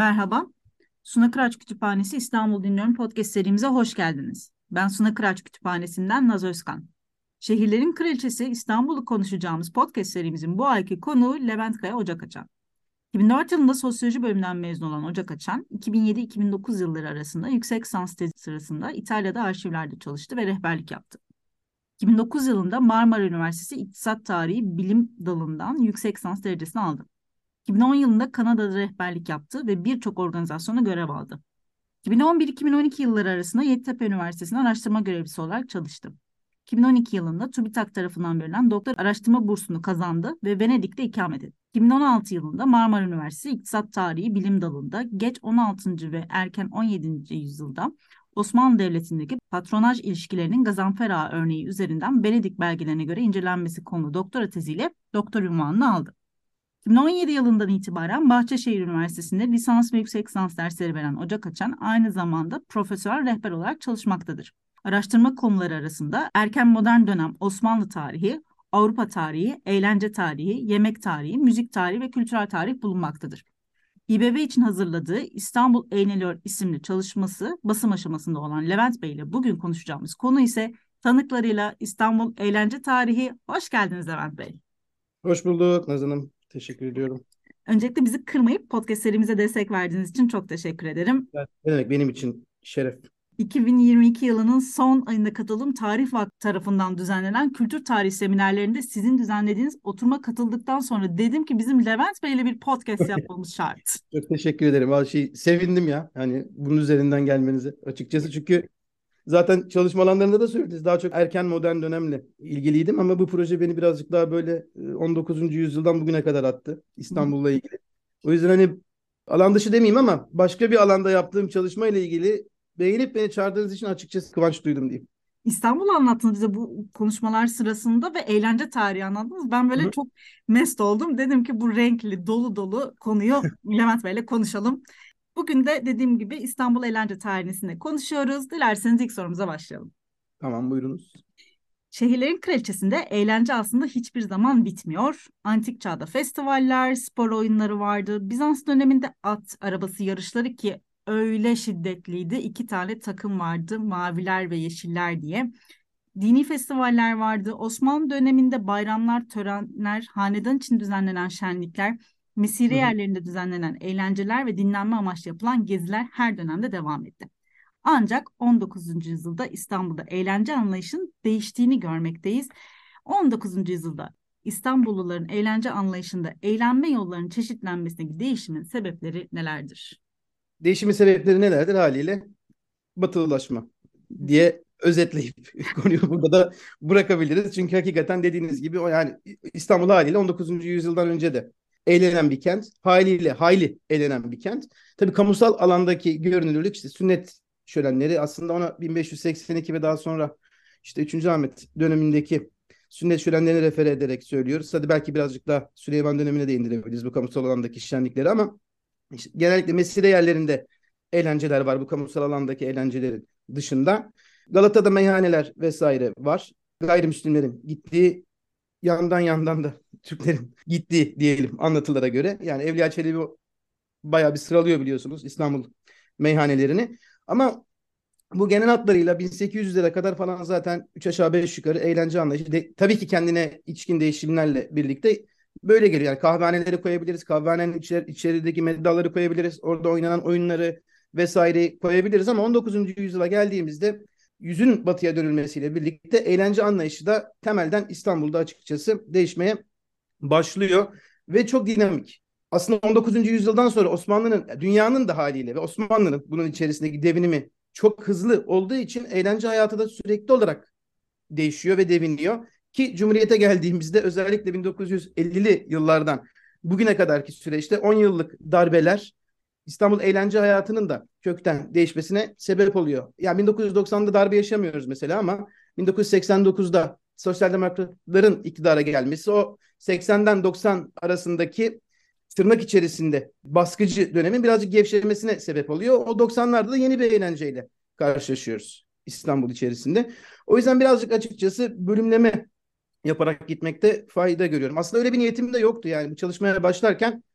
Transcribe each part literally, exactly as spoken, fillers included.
Merhaba, Suna Kıraç Kütüphanesi İstanbul Dinliyorum podcast serimize hoş geldiniz. Ben Suna Kıraç Kütüphanesi'nden Naz Özkan. Şehirlerin Kraliçesi İstanbul'u konuşacağımız podcast serimizin bu ayki konuğu Levent Kaya Ocakaçan. iki bin dört yılında sosyoloji bölümünden mezun olan Ocakaçan, iki bin yedi iki bin dokuz yılları arasında yüksek lisans tezi sırasında İtalya'da arşivlerde çalıştı ve rehberlik yaptı. iki bin dokuz yılında Marmara Üniversitesi İktisat Tarihi Bilim Dalı'ndan yüksek lisans derecesini aldı. iki bin on yılında Kanada'da rehberlik yaptı ve birçok organizasyona görev aldı. iki bin on bir iki bin on iki yılları arasında Yeditepe Üniversitesi'nde araştırma görevlisi olarak çalıştı. iki bin on iki yılında TÜBİTAK tarafından verilen doktor araştırma bursunu kazandı ve Venedik'te ikamet etti. iki bin on altı yılında Marmara Üniversitesi İktisat Tarihi Bilim Dalı'nda geç on altıncı ve erken on yedinci yüzyılda Osmanlı Devleti'ndeki patronaj ilişkilerinin Gazanfer Ağa örneği üzerinden Venedik belgelerine göre incelenmesi konulu doktora teziyle doktor unvanını aldı. iki bin on yedi yılından itibaren Bahçeşehir Üniversitesi'nde lisans ve yüksek lisans dersleri veren Ocakaçan aynı zamanda profesör rehber olarak çalışmaktadır. Araştırma konuları arasında erken modern dönem Osmanlı tarihi, Avrupa tarihi, eğlence tarihi, yemek tarihi, müzik tarihi ve kültürel tarih bulunmaktadır. İBB için hazırladığı İstanbul Eğleniyor isimli çalışması basım aşamasında olan Levent Bey ile bugün konuşacağımız konu ise tanıklarıyla İstanbul eğlence tarihi. Hoş geldiniz Levent Bey. Hoş bulduk Naz Hanım. Teşekkür ediyorum. Öncelikle bizi kırmayıp podcast serimize destek verdiğiniz için çok teşekkür ederim. Ne demek, benim için şeref. iki bin yirmi iki yılının son ayında katıldığım Tarih Vakfı tarafından düzenlenen kültür tarihi seminerlerinde sizin düzenlediğiniz oturuma katıldıktan sonra dedim ki bizim Levent Bey ile bir podcast yapmamız şart. Çok teşekkür ederim. Vallahi şey, sevindim ya. Hani bunun üzerinden gelmenize açıkçası. Çünkü zaten çalışma alanlarında da söylediniz. Daha çok erken modern dönemle ilgiliydim ama bu proje beni birazcık daha böyle e, on dokuzuncu yüzyıldan bugüne kadar attı. İstanbul'la ilgili. O yüzden hani alan dışı demeyeyim ama başka bir alanda yaptığım çalışmayla ilgili beğenip beni çağırdığınız için açıkçası kıvanç duydum diyeyim. İstanbul'u anlattınız bize bu konuşmalar sırasında ve eğlence tarihi anlattınız. Ben böyle çok mest oldum. Dedim ki bu renkli, dolu dolu konuyu Levent Bey'le konuşalım. Bugün de dediğim gibi İstanbul eğlence tarihini konuşuyoruz. Dilerseniz ilk sorumuza başlayalım. Tamam, buyurunuz. Şehirlerin kraliçesinde eğlence aslında hiçbir zaman bitmiyor. Antik çağda festivaller, spor oyunları vardı. Bizans döneminde at arabası yarışları ki öyle şiddetliydi. İki tane takım vardı, maviler ve yeşiller diye. Dini festivaller vardı. Osmanlı döneminde bayramlar, törenler, hanedan için düzenlenen şenlikler, mesire Hı hı. yerlerinde düzenlenen eğlenceler ve dinlenme amaçlı yapılan geziler her dönemde devam etti. Ancak on dokuzuncu yüzyılda İstanbul'da eğlence anlayışının değiştiğini görmekteyiz. on dokuzuncu yüzyılda İstanbulluların eğlence anlayışında eğlenme yollarının çeşitlenmesindeki değişimin sebepleri nelerdir? Değişimin sebepleri nelerdir? Haliyle batılılaşma diye özetleyip konuyu burada da bırakabiliriz. Çünkü hakikaten dediğiniz gibi o, yani İstanbul haliyle on dokuzuncu yüzyıldan önce de eğlenen bir kent. Haliyle hayli eğlenen bir kent. Tabii kamusal alandaki görünürlük, işte sünnet şölenleri, aslında ona bin beş yüz seksen iki ve daha sonra işte üçüncü Ahmet dönemindeki sünnet şölenlerini refer ederek söylüyoruz. Hadi belki birazcık daha Süleyman dönemine de indirebiliriz bu kamusal alandaki şenlikleri ama işte genellikle mesire yerlerinde eğlenceler var bu kamusal alandaki eğlencelerin dışında. Galata'da meyhaneler vesaire var. Gayrimüslimlerin gittiği, yandan yandan da Türklerin gittiği diyelim anlatılara göre. Yani Evliya Çelebi bayağı bir sıralıyor biliyorsunuz İstanbul meyhanelerini. Ama bu genel hatlarıyla bin sekiz yüzlere kadar falan zaten üç aşağı beş yukarı eğlence anlayışı. De, tabii ki kendine içkin değişimlerle birlikte böyle geliyor. Yani kahvehaneleri koyabiliriz. Kahvehanenin içer, içerideki meddaları koyabiliriz. Orada oynanan oyunları vesaire koyabiliriz. Ama on dokuzuncu yüzyıla geldiğimizde yüzün batıya dönülmesiyle birlikte eğlence anlayışı da temelden İstanbul'da açıkçası değişmeye başlıyor. Ve çok dinamik. Aslında on dokuzuncu yüzyıldan sonra Osmanlı'nın, dünyanın da haliyle ve Osmanlı'nın bunun içerisindeki devinimi çok hızlı olduğu için eğlence hayatı da sürekli olarak değişiyor ve deviniyor. Ki Cumhuriyet'e geldiğimizde özellikle bin dokuz yüz ellili yıllardan bugüne kadarki süreçte on yıllık darbeler İstanbul eğlence hayatının da kökten değişmesine sebep oluyor. Yani bin dokuz yüz doksanda darbe yaşamıyoruz mesela ama bin dokuz yüz seksen dokuzda Sosyal Demokratların iktidara gelmesi, o seksenden doksan arasındaki tırnak içerisinde baskıcı dönemin birazcık gevşemesine sebep oluyor. O doksanlarda da yeni bir eğlenceyle karşılaşıyoruz İstanbul içerisinde. O yüzden birazcık açıkçası bölümleme yaparak gitmekte fayda görüyorum. Aslında öyle bir niyetim de yoktu, yani bu çalışmaya başlarken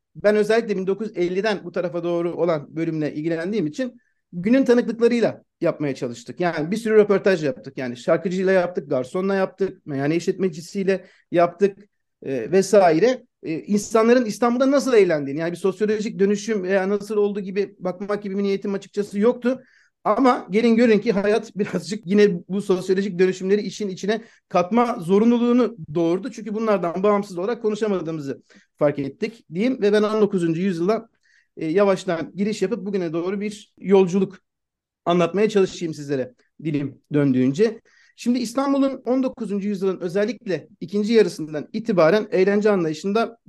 ben özellikle bin dokuz yüz elliden bu tarafa doğru olan bölümle ilgilendiğim için günün tanıklıklarıyla yapmaya çalıştık. Yani bir sürü röportaj yaptık. Yani şarkıcıyla yaptık, garsonla yaptık, meyhane işletmecisiyle yaptık e, vesaire. E, insanların İstanbul'da nasıl eğlendiğini, yani bir sosyolojik dönüşüm veya nasıl olduğu gibi bakmak gibi bir niyetim açıkçası yoktu. Ama gelin görün ki hayat birazcık yine bu sosyolojik dönüşümleri işin içine katma zorunluluğunu doğurdu. Çünkü bunlardan bağımsız olarak konuşamadığımızı fark ettik diyeyim ve ben on dokuzuncu yüzyıla e, yavaştan giriş yapıp bugüne doğru bir yolculuk anlatmaya çalışayım sizlere dilim döndüğünce. Şimdi İstanbul'un on dokuzuncu yüzyılın özellikle ikinci yarısından itibaren eğlence anlayışında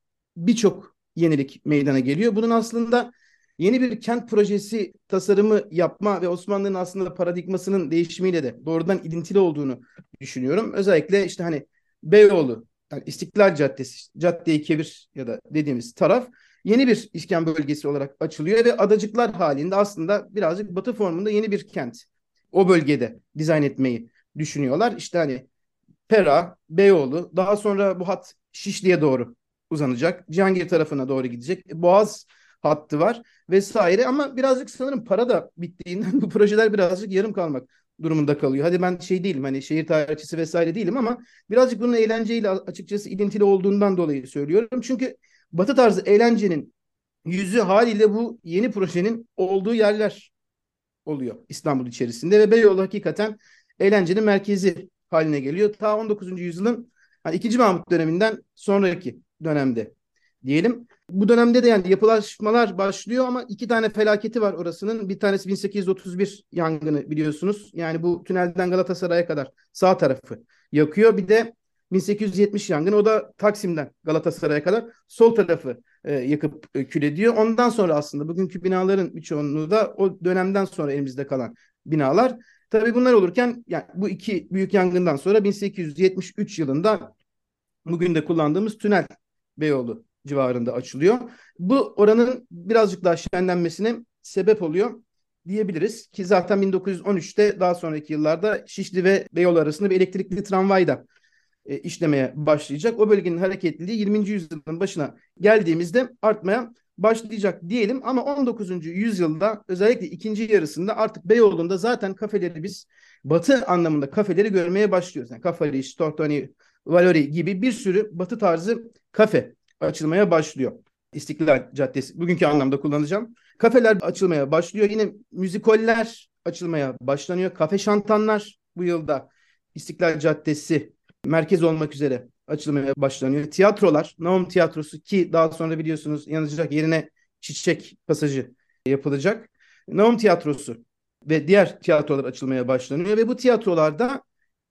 birçok yenilik meydana geliyor. Bunun aslında yeni bir kent projesi tasarımı yapma ve Osmanlı'nın aslında paradigmasının değişimiyle de doğrudan ilintili olduğunu düşünüyorum. Özellikle işte hani Beyoğlu, yani İstiklal Caddesi, Cadde-i Kebir ya da dediğimiz taraf yeni bir iskan bölgesi olarak açılıyor ve adacıklar halinde aslında birazcık batı formunda yeni bir kent o bölgede dizayn etmeyi düşünüyorlar. İşte hani Pera, Beyoğlu, daha sonra bu hat Şişli'ye doğru uzanacak. Cihangir tarafına doğru gidecek. Boğaz hattı var vesaire ama birazcık sanırım para da bittiğinden bu projeler birazcık yarım kalmak durumunda kalıyor. Hadi ben şey değilim, hani şehir tarihçisi vesaire değilim ama birazcık bunun eğlenceyle açıkçası ilintili olduğundan dolayı söylüyorum. Çünkü Batı tarzı eğlencenin yüzü haliyle bu yeni projenin olduğu yerler oluyor İstanbul içerisinde ve Beyoğlu hakikaten eğlencenin merkezi haline geliyor. Ta on dokuzuncu yüzyılın hani ikinci. Mahmut döneminden sonraki dönemde diyelim. Bu dönemde de yani yapılaşmalar başlıyor ama iki tane felaketi var orasının. Bir tanesi bin sekiz yüz otuz bir yangını biliyorsunuz. Yani bu tünelden Galatasaray'a kadar sağ tarafı yakıyor. Bir de bin sekiz yüz yetmiş yangını, o da Taksim'den Galatasaray'a kadar sol tarafı e, yakıp e, kül ediyor. Ondan sonra aslında bugünkü binaların bir çoğunluğu da o dönemden sonra elimizde kalan binalar. Tabii bunlar olurken yani bu iki büyük yangından sonra bin sekiz yüz yetmiş üç yılında bugün de kullandığımız tünel Beyoğlu civarında açılıyor. Bu oranın birazcık daha şenlenmesine sebep oluyor diyebiliriz ki zaten bin dokuz yüz on üçte daha sonraki yıllarda Şişli ve Beyoğlu arasında bir elektrikli tramvay da e, işlemeye başlayacak. O bölgenin hareketliliği yirminci yüzyılın başına geldiğimizde artmaya başlayacak diyelim ama on dokuzuncu yüzyılda özellikle ikinci yarısında artık Beyoğlu'nda zaten kafeleri biz batı anlamında kafeleri görmeye başlıyoruz. Yani Kafali, Stortoni, Valori gibi bir sürü batı tarzı kafe açılmaya başlıyor. İstiklal Caddesi bugünkü anlamda kullanacağım. Kafeler açılmaya başlıyor. Yine müzikoller açılmaya başlanıyor. Kafe şantanlar bu yılda İstiklal Caddesi merkez olmak üzere açılmaya başlanıyor. Tiyatrolar, Naum Tiyatrosu ki daha sonra biliyorsunuz yanacak yerine Çiçek Pasajı yapılacak. Naum Tiyatrosu ve diğer tiyatrolar açılmaya başlanıyor ve bu tiyatrolarda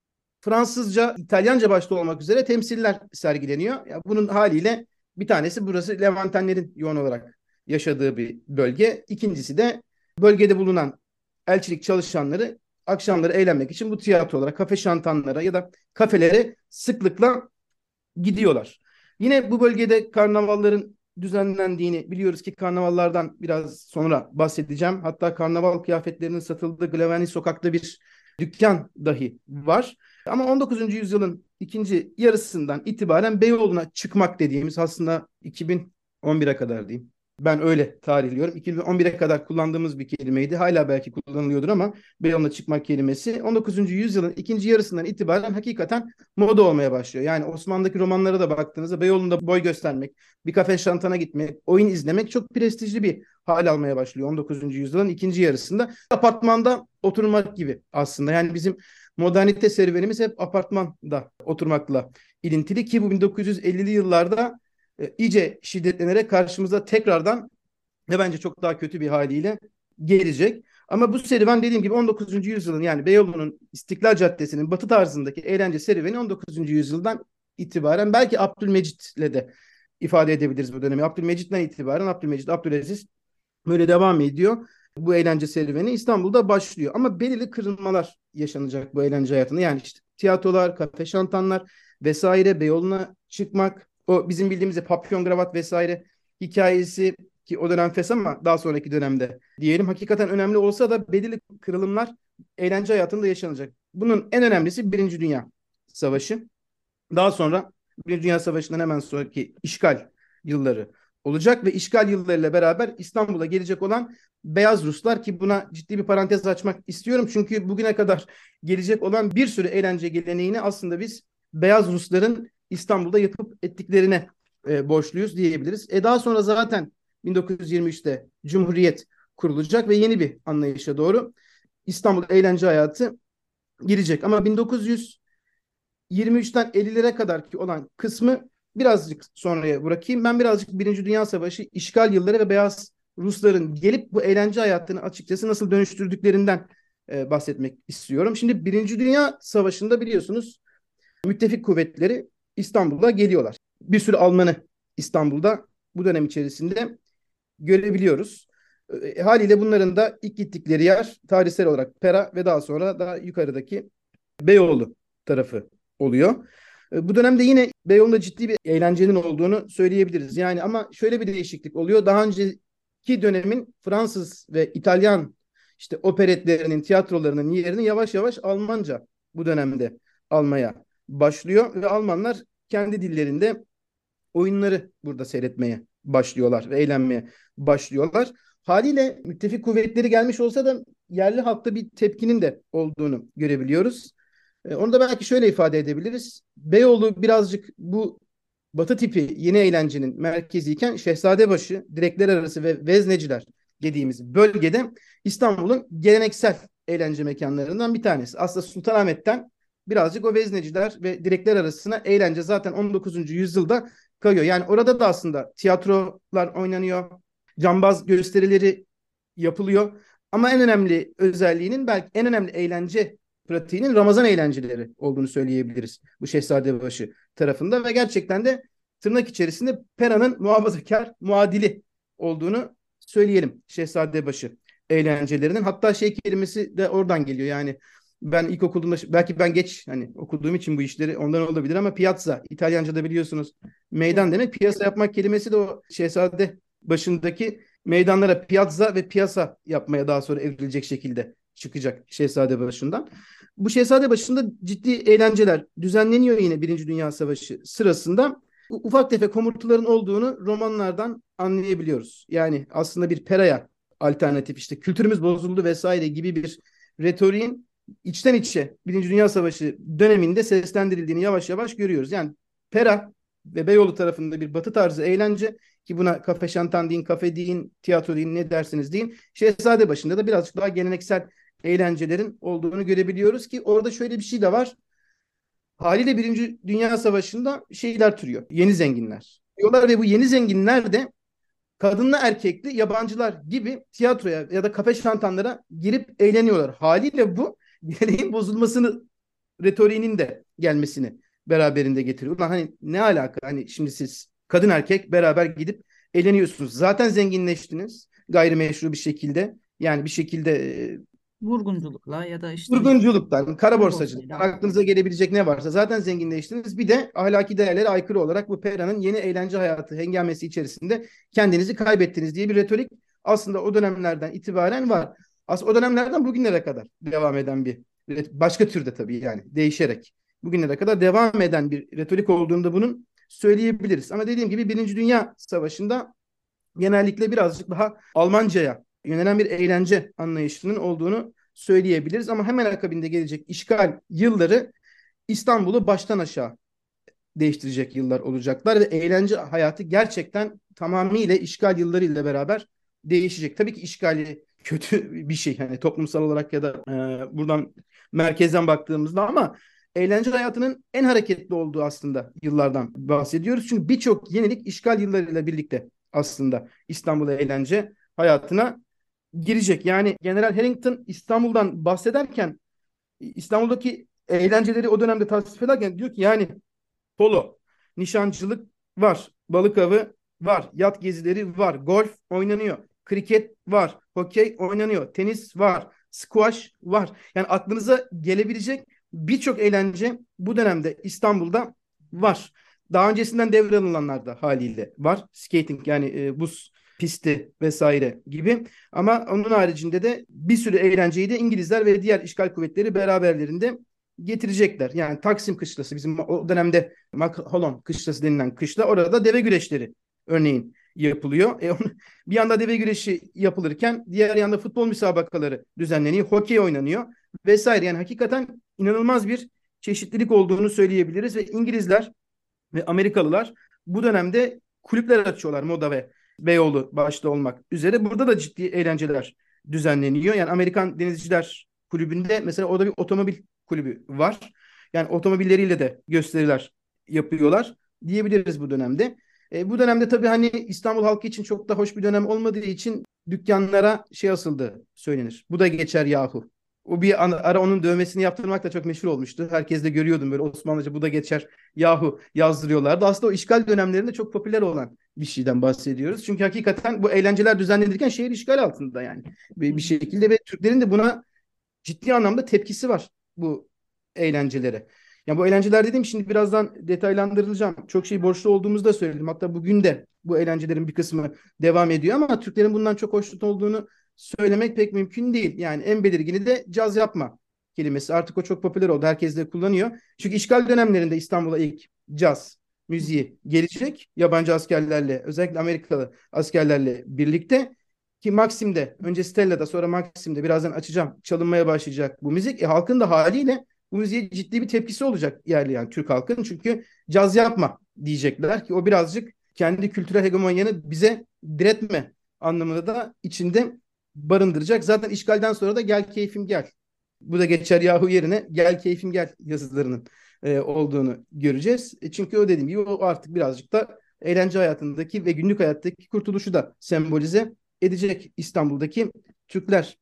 Fransızca, İtalyanca başta olmak üzere temsiller sergileniyor. Ya bunun haliyle bir tanesi burası Levantenlerin yoğun olarak yaşadığı bir bölge. İkincisi de bölgede bulunan elçilik çalışanları akşamları eğlenmek için bu tiyatrolara, kafe şantanlara ya da kafelere sıklıkla gidiyorlar. Yine bu bölgede karnavalların düzenlendiğini biliyoruz ki karnavallardan biraz sonra bahsedeceğim. Hatta karnaval kıyafetlerinin satıldığı Glavani sokakta bir dükkan dahi var. Ama on dokuzuncu yüzyılın ikinci yarısından itibaren Beyoğlu'na çıkmak dediğimiz aslında iki bin on bire kadar diyeyim. Ben öyle tarihliyorum. iki bin on bire kadar kullandığımız bir kelimeydi. Hala belki kullanılıyordur ama Beyoğlu'na çıkmak kelimesi on dokuzuncu yüzyılın ikinci yarısından itibaren hakikaten moda olmaya başlıyor. Yani Osmanlı'daki romanlara da baktığınızda Beyoğlu'nda boy göstermek, bir kafe şantana gitmek, oyun izlemek çok prestijli bir hal almaya başlıyor on dokuzuncu yüzyılın ikinci yarısında. Apartmanda oturmak gibi aslında. Yani bizim modernite serüvenimiz hep apartmanda oturmakla ilintili ki bu bin dokuz yüz ellili yıllarda e, iyice şiddetlenerek karşımıza tekrardan ve bence çok daha kötü bir haliyle gelecek. Ama bu serüven dediğim gibi on dokuzuncu yüzyılın yani Beyoğlu'nun İstiklal Caddesi'nin batı tarzındaki eğlence serüveni on dokuzuncu yüzyıldan itibaren belki Abdülmecit'le de ifade edebiliriz bu dönemi. Abdülmecit'ten itibaren Abdülmecit, Abdülaziz böyle devam ediyor. Bu eğlence serüveni İstanbul'da başlıyor. Ama belirli kırılmalar yaşanacak bu eğlence hayatında. Yani işte tiyatrolar, kafe şantanlar vesaire, Beyoğlu'na çıkmak, o bizim bildiğimiz papyon kravat vesaire hikayesi ki o dönem fes ama daha sonraki dönemde diyelim hakikaten önemli olsa da belirli kırılımlar eğlence hayatında yaşanacak. Bunun en önemlisi Birinci Dünya Savaşı. Daha sonra Birinci Dünya Savaşı'ndan hemen sonraki işgal yılları olacak ve işgal yıllarıyla beraber İstanbul'a gelecek olan beyaz Ruslar, ki buna ciddi bir parantez açmak istiyorum. Çünkü bugüne kadar gelecek olan bir sürü eğlence geleneğini aslında biz beyaz Rusların İstanbul'da yapıp ettiklerine e, borçluyuz diyebiliriz. E daha sonra zaten bin dokuz yüz yirmi üçte Cumhuriyet kurulacak ve yeni bir anlayışa doğru İstanbul eğlence hayatı girecek. Ama bin dokuz yüz yirmi üçten ellilere kadar ki olan kısmı birazcık sonraya bırakayım. Ben birazcık Birinci Dünya Savaşı, işgal yılları ve beyaz Rusların gelip bu eğlence hayatını açıkçası nasıl dönüştürdüklerinden e, bahsetmek istiyorum. Şimdi Birinci Dünya Savaşı'nda biliyorsunuz müttefik kuvvetleri İstanbul'a geliyorlar. Bir sürü Almanı İstanbul'da bu dönem içerisinde görebiliyoruz. E, haliyle bunların da ilk gittikleri yer tarihsel olarak Pera ve daha sonra daha yukarıdaki Beyoğlu tarafı oluyor. E, Bu dönemde yine Beyoğlu'nda ciddi bir eğlencenin olduğunu söyleyebiliriz. Yani ama şöyle bir değişiklik oluyor. Daha önceki dönemin Fransız ve İtalyan işte operetlerinin, tiyatrolarının yerini yavaş yavaş Almanca bu dönemde almaya başlıyor ve Almanlar kendi dillerinde oyunları burada seyretmeye başlıyorlar ve eğlenmeye başlıyorlar. Haliyle müttefik kuvvetleri gelmiş olsa da yerli halkta bir tepkinin de olduğunu görebiliyoruz. E, onu da belki şöyle ifade edebiliriz. Beyoğlu birazcık bu Batı tipi yeni eğlencenin merkeziyken Şehzadebaşı, direkler arası ve vezneciler dediğimiz bölgede İstanbul'un geleneksel eğlence mekanlarından bir tanesi. Aslında Sultanahmet'ten birazcık o vezneciler ve direkler arasına eğlence zaten on dokuzuncu yüzyılda kayıyor. Yani orada da aslında tiyatrolar oynanıyor, cambaz gösterileri yapılıyor. Ama en önemli özelliğinin, belki en önemli eğlence pratiğinin Ramazan eğlenceleri olduğunu söyleyebiliriz bu Şehzadebaşı tarafında ve gerçekten de tırnak içerisinde Pera'nın muhafazakar muadili olduğunu söyleyelim Şehzadebaşı eğlencelerinin. Hatta şey kelimesi de oradan geliyor. Yani ben ilkokulunda, belki ben geç hani okuduğum için bu işleri ondan olabilir ama piazza İtalyanca'da biliyorsunuz meydan demek. Piyasa yapmak kelimesi de o Şehzade başındaki meydanlara piazza ve piyasa yapmaya daha sonra evrilecek şekilde çıkacak Şehzade başından. Bu Şehzade başında ciddi eğlenceler düzenleniyor yine Birinci Dünya Savaşı sırasında. Ufak tefek homurtuların olduğunu romanlardan anlayabiliyoruz. Yani aslında bir Pera'ya alternatif, işte kültürümüz bozuldu vesaire gibi bir retoriğin içten içe Birinci Dünya Savaşı döneminde seslendirildiğini yavaş yavaş görüyoruz. Yani Pera ve Beyoğlu tarafında bir batı tarzı eğlence, ki buna kafe şantan deyin, kafe deyin, tiyatro deyin, ne dersiniz deyin. Şehzade başında da birazcık daha geleneksel eğlencelerin olduğunu görebiliyoruz ki orada şöyle bir şey de var. Haliyle Birinci Dünya Savaşı'nda şeyler türüyor. Yeni zenginler diyorlar ve bu yeni zenginler de kadınlı erkekli yabancılar gibi tiyatroya ya da kafe şantanlara girip eğleniyorlar. Haliyle bu geleneğin bozulmasını, retoriğinin de gelmesini beraberinde getiriyor. Ulan hani ne alaka? Hani şimdi siz kadın erkek beraber gidip eğleniyorsunuz. Zaten zenginleştiniz gayrimeşru bir şekilde. Yani bir şekilde e, Vurgunculukla ya da işte Vurgunculuktan, kara kara borsacılıktan borsayla. aklınıza gelebilecek ne varsa zaten zenginleştiniz. Bir de ahlaki değerlere aykırı olarak bu Pera'nın yeni eğlence hayatı hengamesi içerisinde kendinizi kaybettiniz diye bir retorik aslında o dönemlerden itibaren var. Aslında o dönemlerden bugünlere kadar devam eden bir, başka türde tabii yani değişerek bugünlere kadar devam eden bir retorik olduğunda bunun söyleyebiliriz. Ama dediğim gibi Birinci Dünya Savaşı'nda genellikle birazcık daha Almanca'ya yönelen bir eğlence anlayışının olduğunu söyleyebiliriz. Ama hemen akabinde gelecek işgal yılları İstanbul'u baştan aşağı değiştirecek yıllar olacaklar ve eğlence hayatı gerçekten tamamıyla işgal yıllarıyla beraber değişecek. Tabii ki işgali kötü bir şey hani toplumsal olarak ya da e, buradan merkezden baktığımızda, ama eğlence hayatının en hareketli olduğu aslında yıllardan bahsediyoruz. Çünkü birçok yenilik işgal yıllarıyla birlikte aslında İstanbul'a eğlence hayatına girecek. Yani General Harrington İstanbul'dan bahsederken İstanbul'daki eğlenceleri o dönemde tasvip ederken diyor ki yani polo, nişancılık var, balık avı var, yat gezileri var, golf oynanıyor, kriket var, hokey oynanıyor, tenis var, squash var. Yani aklınıza gelebilecek birçok eğlence bu dönemde İstanbul'da var. Daha öncesinden devralılanlar da haliyle var. Skating yani e, buz pisti vesaire gibi. Ama onun haricinde de bir sürü eğlenceyi de İngilizler ve diğer işgal kuvvetleri beraberlerinde getirecekler. Yani Taksim Kışlası bizim o dönemde Mulholland Kışlası denilen kışla, orada deve güreşleri örneğin yapılıyor. E, onu, bir yanda deve güreşi yapılırken diğer yanda futbol müsabakaları düzenleniyor. Hokey oynanıyor vesaire. Yani hakikaten inanılmaz bir çeşitlilik olduğunu söyleyebiliriz ve İngilizler ve Amerikalılar bu dönemde kulüpler açıyorlar, Moda ve Beyoğlu başta olmak üzere. Burada da ciddi eğlenceler düzenleniyor. Yani Amerikan Denizciler Kulübü'nde mesela orada bir otomobil kulübü var. Yani otomobilleriyle de gösteriler yapıyorlar diyebiliriz bu dönemde. E, bu dönemde tabii hani İstanbul halkı için çok da hoş bir dönem olmadığı için dükkanlara şey asıldı söylenir. Bu da geçer yahu. O bir ara onun dövmesini yaptırmak da çok meşhur olmuştu. Herkes de görüyordum böyle Osmanlıca bu da geçer yahu yazdırıyorlardı. Aslında o işgal dönemlerinde çok popüler olan bir şeyden bahsediyoruz. Çünkü hakikaten bu eğlenceler düzenlenirken şehir işgal altında yani bir, bir şekilde ve Türklerin de buna ciddi anlamda tepkisi var bu eğlencelere. Yani bu eğlenceler dediğim şimdi birazdan detaylandırılacağım. Çok şey borçlu olduğumuzu da söyledim. Hatta bugün de bu eğlencelerin bir kısmı devam ediyor ama Türklerin bundan çok hoşnut olduğunu söylemek pek mümkün değil. Yani en belirgini de caz yapma kelimesi. Artık o çok popüler oldu. Herkes de kullanıyor. Çünkü işgal dönemlerinde İstanbul'a ilk caz müziği gelecek. Yabancı askerlerle, özellikle Amerikalı askerlerle birlikte. Ki Maxim'de, önce Stella'da sonra Maxim'de birazdan açacağım. Çalınmaya başlayacak bu müzik. E, halkın da haliyle bu müziğe ciddi bir tepkisi olacak yerli yani Türk halkın. Çünkü caz yapma diyecekler ki o birazcık kendi kültürel hegemonyanı bize diretme anlamını da içinde barındıracak. Zaten işgalden sonra da gel keyfim gel. Bu da geçer yahu yerine gel keyfim gel yazılarının e, olduğunu göreceğiz. E, çünkü o dediğim gibi o artık birazcık da eğlence hayatındaki ve günlük hayattaki kurtuluşu da sembolize edecek İstanbul'daki Türkler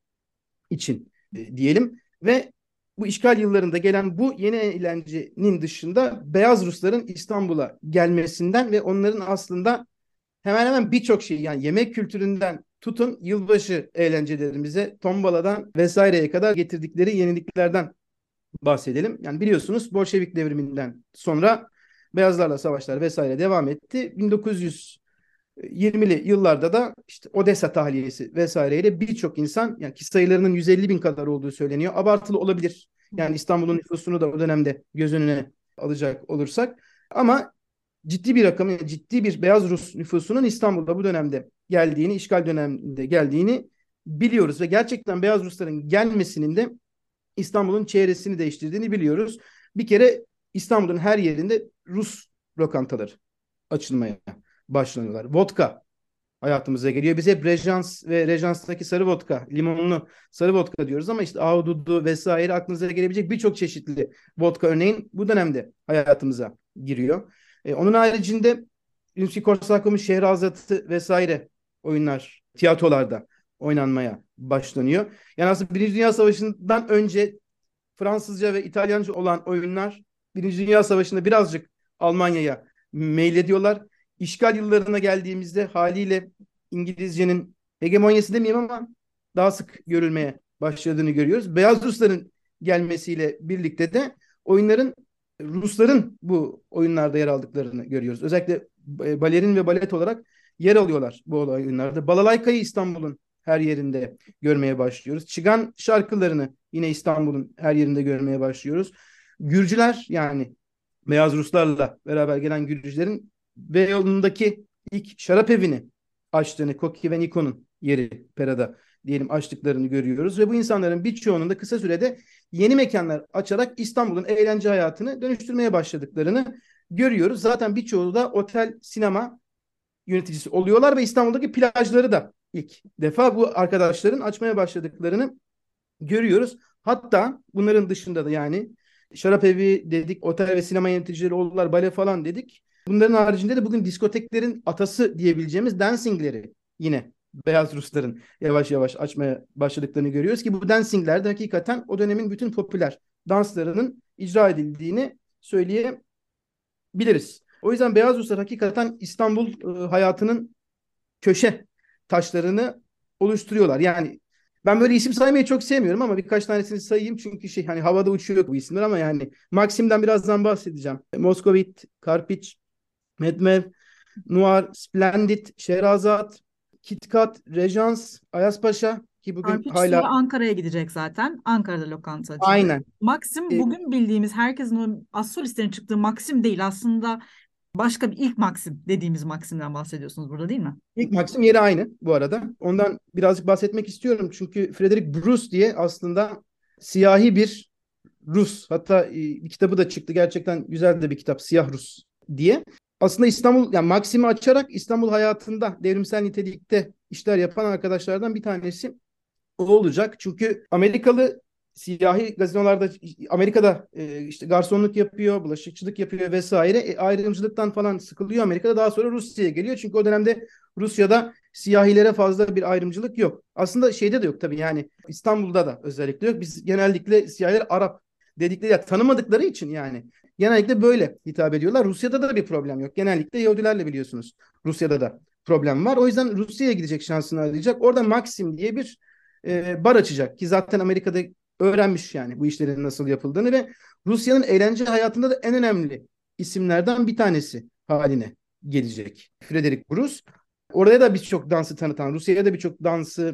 için e, diyelim. Ve bu işgal yıllarında gelen bu yeni eğlencenin dışında Beyaz Rusların İstanbul'a gelmesinden ve onların aslında hemen hemen birçok şey yani yemek kültüründen tutun yılbaşı eğlencelerimize, tombaladan vesaireye kadar getirdikleri yeniliklerden bahsedelim. Yani biliyorsunuz Bolşevik devriminden sonra Beyazlarla savaşlar vesaire devam etti. bin dokuz yüz yirmili yıllarda da işte Odessa tahliyesi vesaireyle birçok insan yani ki sayılarının yüz elli bin kadar olduğu söyleniyor. Abartılı olabilir. Yani İstanbul'un nüfusunu da o dönemde göz önüne alacak olursak. Ama ciddi bir rakam, yani ciddi bir Beyaz Rus nüfusunun İstanbul'da bu dönemde geldiğini, işgal döneminde geldiğini biliyoruz. Ve gerçekten Beyaz Rusların gelmesinin de İstanbul'un çevresini değiştirdiğini biliyoruz. Bir kere İstanbul'un her yerinde Rus lokantaları açılmaya başlanıyorlar. Vodka hayatımıza geliyor. Biz hep Rejans ve Rejans'taki sarı vodka, limonlu sarı vodka diyoruz ama işte ahududu vesaire aklınıza gelebilecek birçok çeşitli vodka örneğin bu dönemde hayatımıza giriyor. E, onun haricinde Rimski-Korsakov'un Şehrazatı vesaire oyunlar tiyatrolarda oynanmaya başlanıyor. Yani aslında Birinci Dünya Savaşı'ndan önce Fransızca ve İtalyanca olan oyunlar Birinci Dünya Savaşı'nda birazcık Almanya'ya meylediyorlar. İşgal yıllarına geldiğimizde haliyle İngilizcenin hegemonyası demeyeyim ama daha sık görülmeye başladığını görüyoruz. Beyaz Rusların gelmesiyle birlikte de oyunların Rusların bu oyunlarda yer aldıklarını görüyoruz. Özellikle balerin ve balet olarak yer alıyorlar bu oyunlarda. Balalayka'yı İstanbul'un her yerinde görmeye başlıyoruz. Çıgan şarkılarını yine İstanbul'un her yerinde görmeye başlıyoruz. Gürcüler yani Beyaz Ruslarla beraber gelen Gürcülerin Beyoğlu'ndaki ilk şarap evini açtığını, Koki ve Niko'nun yeri Pera'da diyelim açtıklarını görüyoruz. Ve bu insanların birçoğunun da kısa sürede yeni mekanlar açarak İstanbul'un eğlence hayatını dönüştürmeye başladıklarını görüyoruz. Zaten birçoğu da otel, sinema yöneticisi oluyorlar ve İstanbul'daki plajları da ilk defa bu arkadaşların açmaya başladıklarını görüyoruz. Hatta bunların dışında da yani şarap evi dedik, otel ve sinema yöneticileri oldular, bale falan dedik. Bunların haricinde de bugün diskoteklerin atası diyebileceğimiz dancingleri yine Beyaz Rusların yavaş yavaş açmaya başladıklarını görüyoruz ki bu dancingler de hakikaten o dönemin bütün popüler danslarının icra edildiğini söyleyebiliriz. O yüzden Beyaz Ruslar hakikaten İstanbul e, hayatının köşe taşlarını oluşturuyorlar. Yani ben böyle isim saymayı çok sevmiyorum ama birkaç tanesini sayayım çünkü şey hani havada uçuyor bu isimler ama yani Maxim'den birazdan bahsedeceğim. Moskovit, Karpiç, Medmev, Noir, Splendid, Şehrazat, KitKat, Rejans, Ayaspaşa ki bugün Arpiç hala sonra Ankara'ya gidecek zaten. Ankara'da lokanta açacak. aynen Maxim e, bugün bildiğimiz herkesin o az solistlerin çıktığı Maxim değil aslında Başka bir ilk Maxim dediğimiz Maxim'den bahsediyorsunuz burada değil mi? İlk Maxim yeri aynı bu arada. Ondan birazcık bahsetmek istiyorum. Çünkü Frederick Bruce diye aslında siyahi bir Rus. Hatta e, bir kitabı da çıktı. Gerçekten güzel de bir kitap. Siyah Rus diye. Aslında İstanbul, yani Maxim'i açarak İstanbul hayatında devrimsel nitelikte işler yapan arkadaşlardan bir tanesi o olacak. Çünkü Amerikalı siyahi gazinolarda, Amerika'da e, işte garsonluk yapıyor, bulaşıkçılık yapıyor vesaire. E, ayrımcılıktan falan sıkılıyor Amerika'da. Daha sonra Rusya'ya geliyor. Çünkü o dönemde Rusya'da siyahilere fazla bir ayrımcılık yok. Aslında şeyde de yok tabii, yani İstanbul'da da özellikle yok. Biz genellikle siyahiler Arap dedikleri, ya tanımadıkları için yani genellikle böyle hitap ediyorlar. Rusya'da da bir problem yok. Genellikle Yahudilerle biliyorsunuz. Rusya'da da problem var. O yüzden Rusya'ya gidecek şansını arayacak. Orada Maxim diye bir e, bar açacak ki zaten Amerika'da öğrenmiş yani bu işlerin nasıl yapıldığını ve Rusya'nın eğlence hayatında da en önemli isimlerden bir tanesi haline gelecek Frederick Bruce. Oraya da birçok dansı tanıtan, Rusya'ya da birçok dansı,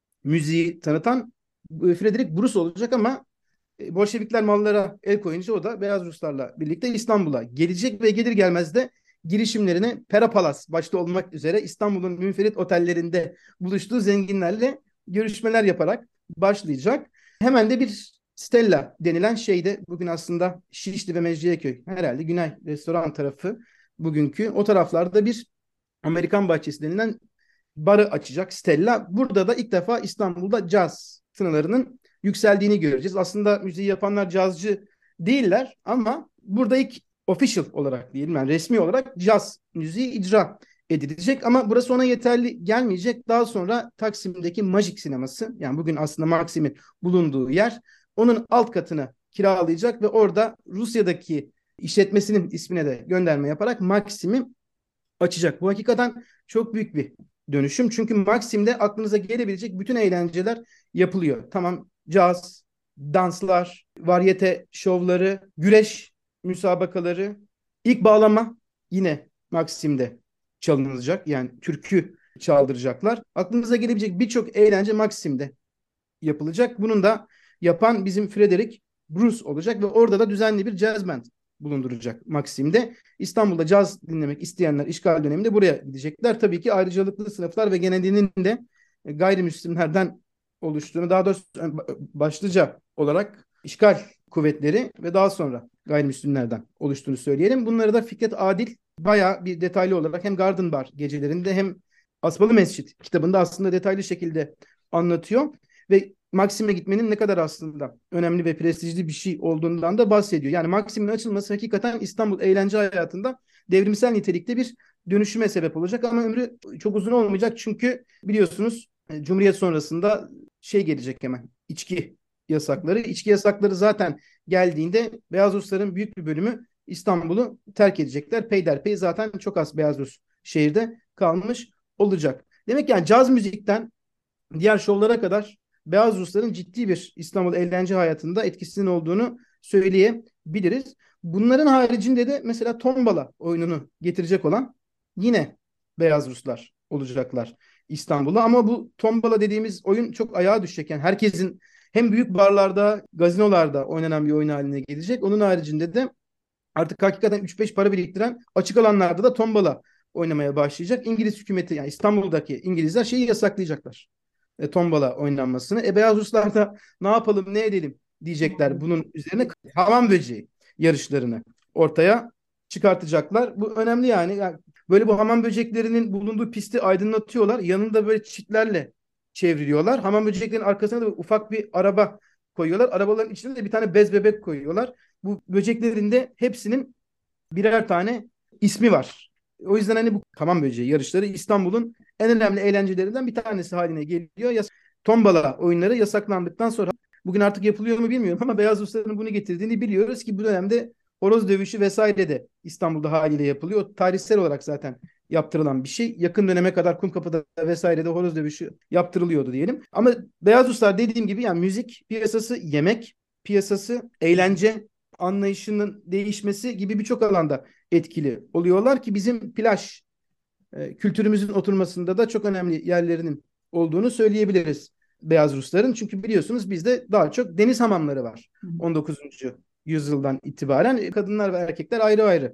müziği tanıtan e, Frederick Bruce olacak ama e, Bolşevikler mallara el koyunca o da Beyaz Ruslarla birlikte İstanbul'a gelecek ve gelir gelmez de girişimlerini Pera Palace başta olmak üzere İstanbul'un münferit otellerinde buluştuğu zenginlerle görüşmeler yaparak başlayacak. Hemen de bir Stella denilen şeyde bugün aslında Şişli ve Mecidiyeköy, herhalde Günay restoran tarafı bugünkü, o taraflarda bir Amerikan bahçesi denilen barı açacak Stella. Burada da ilk defa İstanbul'da caz tınılarının yükseldiğini göreceğiz. Aslında müziği yapanlar cazcı değiller ama burada ilk official olarak diyelim, yani resmi olarak caz müziği icra edilecek ama burası ona yeterli gelmeyecek. Daha sonra Taksim'deki Magic sineması, yani bugün aslında Maxim'in bulunduğu yer, onun alt katını kiralayacak ve orada Rusya'daki işletmesinin ismine de gönderme yaparak Maxim'i açacak. Bu hakikaten çok büyük bir dönüşüm. Çünkü Maxim'de aklınıza gelebilecek bütün eğlenceler yapılıyor. Tamam, caz, danslar, varyete şovları, güreş müsabakaları, ilk bağlama yine Maxim'de çalınacak. Yani türkü çaldıracaklar. Aklınıza gelebilecek birçok eğlence Maxim'de yapılacak. Bunun da yapan bizim Frederick Bruce olacak ve orada da düzenli bir jazz band bulunduracak Maxim'de. İstanbul'da caz dinlemek isteyenler işgal döneminde buraya gidecekler. Tabii ki ayrıcalıklı sınıflar ve genelinin de gayrimüslimlerden oluştuğunu, daha doğrusu başlıca olarak işgal kuvvetleri ve daha sonra gayrimüslimlerden oluştuğunu söyleyelim. Bunları da Fikret Adil bayağı bir detaylı olarak hem Garden Bar gecelerinde hem Asmalı Mescit kitabında aslında detaylı şekilde anlatıyor ve Maxim'e gitmenin ne kadar aslında önemli ve prestijli bir şey olduğundan da bahsediyor. Yani Maxim'in açılması hakikaten İstanbul eğlence hayatında devrimsel nitelikte bir dönüşüme sebep olacak ama ömrü çok uzun olmayacak çünkü biliyorsunuz Cumhuriyet sonrasında şey gelecek, hemen içki yasakları. İçki yasakları zaten geldiğinde Beyaz Rusların büyük bir bölümü İstanbul'u terk edecekler. Peyderpey zaten çok az Beyaz Rus şehirde kalmış olacak. Demek yani caz müzikten diğer şovlara kadar Beyaz Rusların ciddi bir İstanbul eğlence hayatında etkisinin olduğunu söyleyebiliriz. Bunların haricinde de mesela tombala oyununu getirecek olan yine Beyaz Ruslar olacaklar İstanbul'a. Ama bu tombala dediğimiz oyun çok ayağa düşecek. Yani herkesin hem büyük barlarda, gazinolarda oynanan bir oyun haline gelecek. Onun haricinde de artık hakikaten üç beş para biriktiren açık alanlarda da tombala oynamaya başlayacak. İngiliz hükümeti, yani İstanbul'daki İngilizler şeyi yasaklayacaklar. E, tombala oynanmasını. E, Beyaz Ruslar da ne yapalım ne edelim diyecekler. Bunun üzerine hamam böceği yarışlarını ortaya çıkartacaklar. Bu önemli yani. Yani böyle bu hamam böceklerinin bulunduğu pisti aydınlatıyorlar. Yanında böyle çitlerle çevriliyorlar. Hamam böceklerin arkasına da ufak bir araba koyuyorlar. Arabaların içine de bir tane bez bebek koyuyorlar. Bu böceklerin de hepsinin birer tane ismi var. O yüzden hani bu hamam böceği yarışları İstanbul'un en önemli eğlencelerinden bir tanesi haline geliyor. Yas Tombala oyunları yasaklandıktan sonra bugün artık yapılıyor mu bilmiyorum ama Beyaz Rusların bunu getirdiğini biliyoruz ki bu dönemde horoz dövüşü vesaire de İstanbul'da haliyle yapılıyor. Tarihsel olarak zaten yaptırılan bir şey. Yakın döneme kadar Kumkapı'da vesairede horoz dövüşü yaptırılıyordu diyelim. Ama Beyaz Ruslar dediğim gibi yani müzik piyasası, yemek piyasası, eğlence anlayışının değişmesi gibi birçok alanda etkili oluyorlar ki bizim plaj e, kültürümüzün oturmasında da çok önemli yerlerinin olduğunu söyleyebiliriz Beyaz Rusların. Çünkü biliyorsunuz bizde daha çok deniz hamamları var on dokuzuncu yüzyıldan itibaren. Kadınlar ve erkekler ayrı ayrı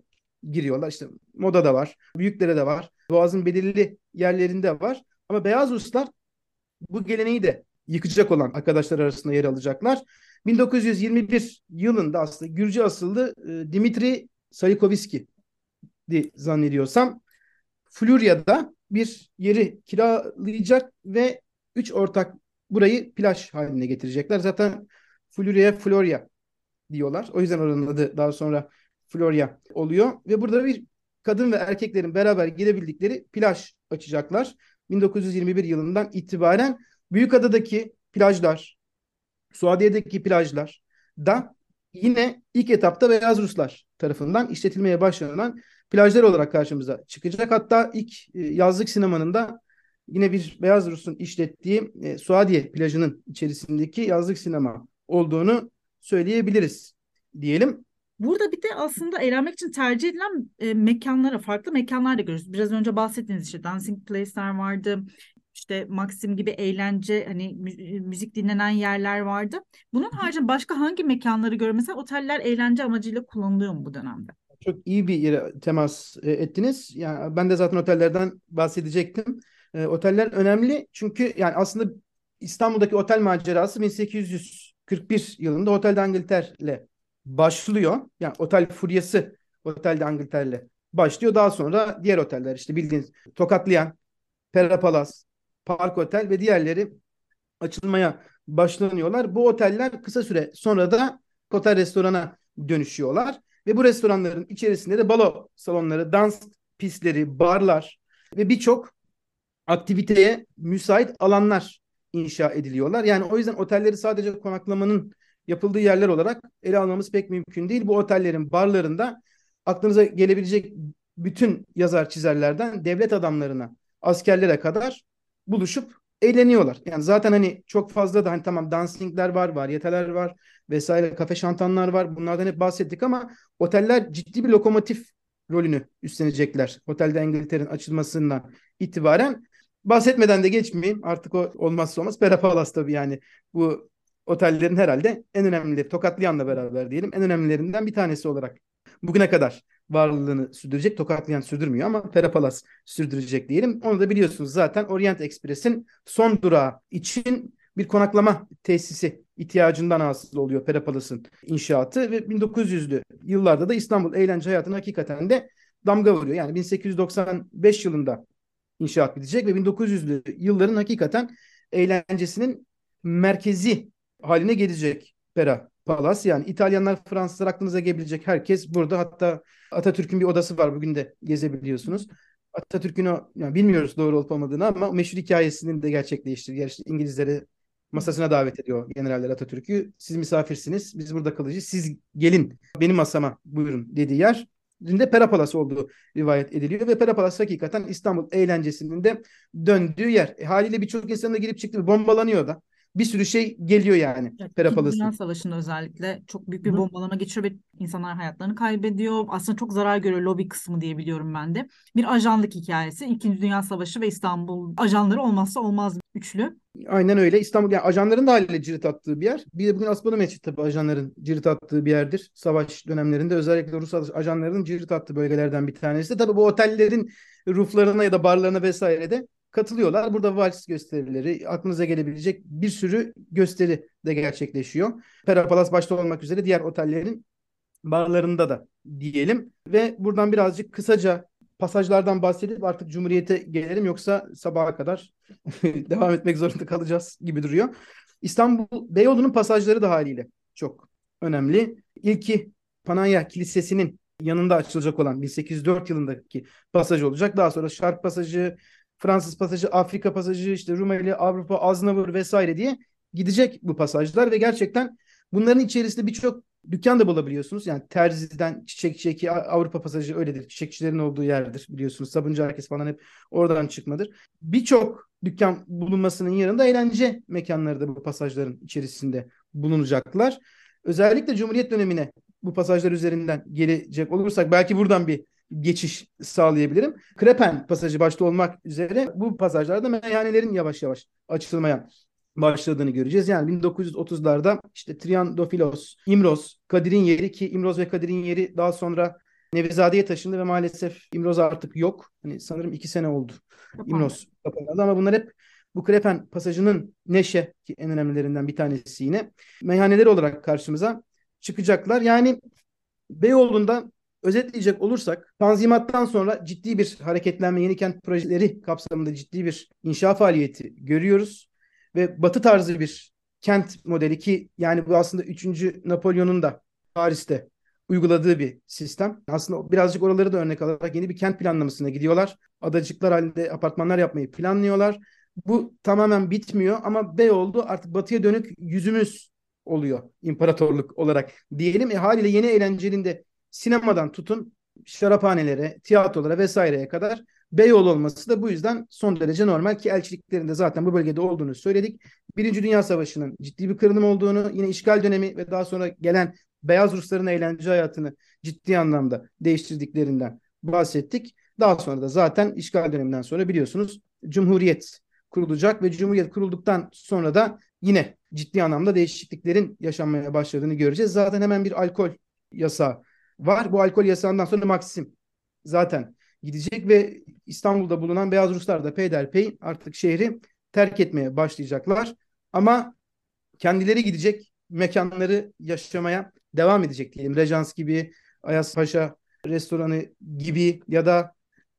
giriyorlar. İşte Moda'da var, Büyükdere'de de var, Boğaz'ın belirli yerlerinde var. Ama Beyaz Ruslar bu geleneği de yıkacak olan arkadaşlar arasında yer alacaklar. bin dokuz yüz yirmi bir yılında aslında Gürcü asıllı e, Dimitri Salikoviski'di zannediyorsam. Florya'da bir yeri kiralayacak ve üç ortak burayı plaj haline getirecekler. Zaten Florya'ya Florya diyorlar. O yüzden oranın adı daha sonra Florya oluyor. Ve burada bir kadın ve erkeklerin beraber girebildikleri plaj açacaklar. bin dokuz yüz yirmi bir yılından itibaren Büyükada'daki plajlar, Suadiye'deki plajlar da yine ilk etapta Beyaz Ruslar tarafından işletilmeye başlanan plajlar olarak karşımıza çıkacak. Hatta ilk e, yazlık sinemanın da yine bir Beyaz Rus'un işlettiği e, Suadiye plajının içerisindeki yazlık sinema olduğunu söyleyebiliriz diyelim. Burada bir de aslında eğlenmek için tercih edilen e, mekanlara, farklı mekanlar da görüyoruz. Biraz önce bahsettiğiniz işte dancing place'ler vardı. İşte Maxim gibi eğlence, hani mü- müzik dinlenen yerler vardı. Bunun haricinde başka hangi mekanları görüyoruz? Mesela oteller eğlence amacıyla kullanılıyor mu bu dönemde? Çok iyi bir yere temas e, ettiniz. Yani ben de zaten otellerden bahsedecektim. E, oteller önemli çünkü yani aslında İstanbul'daki otel macerası bin sekiz yüz kırk bir yılında Otel d'Angleterre'le başlıyor. Yani otel furyası Otel d'Angleterre'le başlıyor. Daha sonra diğer oteller işte bildiğiniz Tokatlayan, Pera Palace, Park Otel ve diğerleri açılmaya başlanıyorlar. Bu oteller kısa süre sonra da otel restorana dönüşüyorlar. Ve bu restoranların içerisinde de balo salonları, dans pistleri, barlar ve birçok aktiviteye müsait alanlar inşa ediliyorlar. Yani o yüzden otelleri sadece konaklamanın yapıldığı yerler olarak ele almamız pek mümkün değil. Bu otellerin barlarında aklınıza gelebilecek bütün yazar çizerlerden devlet adamlarına, askerlere kadar buluşup eğleniyorlar. Yani zaten hani çok fazla da hani tamam dancingler var, varyeteler var vesaire, kafe şantanlar var. Bunlardan hep bahsettik ama oteller ciddi bir lokomotif rolünü üstlenecekler. Otelde İngiltere'nin açılmasından itibaren. Bahsetmeden de geçmeyeyim. Artık o olmazsa olmaz. Pera Palace tabii yani. Bu otellerin herhalde en önemlileri. Tokatlayan'la beraber diyelim. En önemlilerinden bir tanesi olarak bugüne kadar varlığını sürdürecek. Tokatlayan sürdürmüyor ama Pera Palace sürdürecek diyelim. Onu da biliyorsunuz zaten Orient Express'in son durağı için bir konaklama tesisi ihtiyacından hasıl oluyor Pera Palace'ın inşaatı ve bin dokuz yüzlü yıllarda da İstanbul eğlence hayatına hakikaten de damga vuruyor. Yani bin sekiz yüz doksan beş yılında inşaat bitecek ve bin dokuz yüzlü yılların hakikaten eğlencesinin merkezi haline gelecek Pera Palace. Yani İtalyanlar, Fransızlar, aklınıza gelebilecek herkes burada. Hatta Atatürk'ün bir odası var, bugün de gezebiliyorsunuz. Atatürk'ün o, yani bilmiyoruz doğru olup olmadığını ama o meşhur hikayesinin de gerçekleştirdiği yer, işte İngilizleri masasına davet ediyor generaller Atatürk'ü. Siz misafirsiniz, biz burada kalacağız. Siz gelin benim masama buyurun dediği yer. De Pera Palace olduğu rivayet ediliyor ve Pera Palace hakikaten İstanbul eğlencesinin de döndüğü yer. E, haliyle birçok insanın da girip çıktığı, bombalanıyor da. Bir sürü şey geliyor yani Evet, Pera İkinci Dünya Palace'ın. Savaşı'nda özellikle çok büyük bir bombalama geçiriyor ve insanlar hayatlarını kaybediyor. Aslında çok zarar görüyor lobi kısmı diye biliyorum ben de. Bir ajanlık hikayesi. İkinci Dünya Savaşı ve İstanbul ajanları olmazsa olmaz bir üçlü. Aynen öyle. İstanbul yani ajanların da haliyle cirit attığı bir yer. Bir de bugün Asmalı Mescid tabii ajanların cirit attığı bir yerdir. Savaş dönemlerinde özellikle Rus ajanlarının cirit attığı bölgelerden bir tanesi. Tabii bu otellerin ruflarına ya da barlarına vesaire de katılıyorlar. Burada vals gösterileri, aklınıza gelebilecek bir sürü gösteri de gerçekleşiyor. Pera Palace başta olmak üzere diğer otellerin barlarında da diyelim. Ve buradan birazcık kısaca pasajlardan bahsedip artık Cumhuriyet'e gelelim, yoksa sabaha kadar devam etmek zorunda kalacağız gibi duruyor. İstanbul Beyoğlu'nun pasajları da haliyle çok önemli. İlki Panayya Kilisesi'nin yanında açılacak olan bin sekiz yüz dört yılındaki pasaj olacak. Daha sonra Şark Pasajı, Fransız Pasajı, Afrika Pasajı, işte Rumeli, Avrupa, Aznavur vesaire diye gidecek bu pasajlar ve gerçekten bunların içerisinde birçok dükkan da bulabiliyorsunuz. Yani terziden çiçekçiye, ki Avrupa Pasajı öyledir. Çiçekçilerin olduğu yerdir biliyorsunuz. Sabuncu herkes falan hep oradan çıkmadır. Birçok dükkan bulunmasının yanında eğlence mekanları da bu pasajların içerisinde bulunacaklar. Özellikle Cumhuriyet dönemine bu pasajlar üzerinden gelecek olursak belki buradan bir geçiş sağlayabilirim. Krepen pasajı başta olmak üzere bu pasajlarda meyhanelerin yavaş yavaş açılmaya başladığını göreceğiz. Yani bin dokuz yüz otuzlarda işte Triandofilos, İmroz, Kadir'in yeri, ki İmroz ve Kadir'in yeri daha sonra Nevizade'ye taşındı ve maalesef İmroz artık yok. Hani sanırım iki sene oldu Kapandı. İmroz kapandı ama bunlar hep bu Krepen pasajının Neşe ki en önemlilerinden bir tanesi yine meyhaneleri olarak karşımıza çıkacaklar. Yani Beyoğlu'nda özetleyecek olursak Tanzimat'tan sonra ciddi bir hareketlenme, yeni kent projeleri kapsamında ciddi bir inşa faaliyeti görüyoruz. Ve batı tarzı bir kent modeli ki yani bu aslında üçüncü Napolyon'un da Paris'te uyguladığı bir sistem. Aslında birazcık oraları da örnek alarak yeni bir kent planlamasına gidiyorlar. Adacıklar halinde apartmanlar yapmayı planlıyorlar. Bu tamamen bitmiyor ama Beyoğlu artık batıya dönük yüzümüz oluyor imparatorluk olarak diyelim. E, haliyle yeni eğlencenin de sinemadan tutun şaraphanelere, tiyatrolara vesaireye kadar Beyoğlu olması da bu yüzden son derece normal ki elçiliklerinde zaten bu bölgede olduğunu söyledik. Birinci Dünya Savaşı'nın ciddi bir kırılım olduğunu, yine işgal dönemi ve daha sonra gelen Beyaz Rusların eğlence hayatını ciddi anlamda değiştirdiklerinden bahsettik. Daha sonra da zaten işgal döneminden sonra biliyorsunuz Cumhuriyet kurulacak ve Cumhuriyet kurulduktan sonra da yine ciddi anlamda değişikliklerin yaşanmaya başladığını göreceğiz. Zaten hemen bir alkol yasağı var. Bu alkol yasağından sonra Maxim zaten gidecek ve İstanbul'da bulunan Beyaz Ruslar da peyderpey artık şehri terk etmeye başlayacaklar. Ama kendileri gidecek, mekanları yaşamaya devam edecek diyelim. Rejans gibi, Ayaspaşa restoranı gibi ya da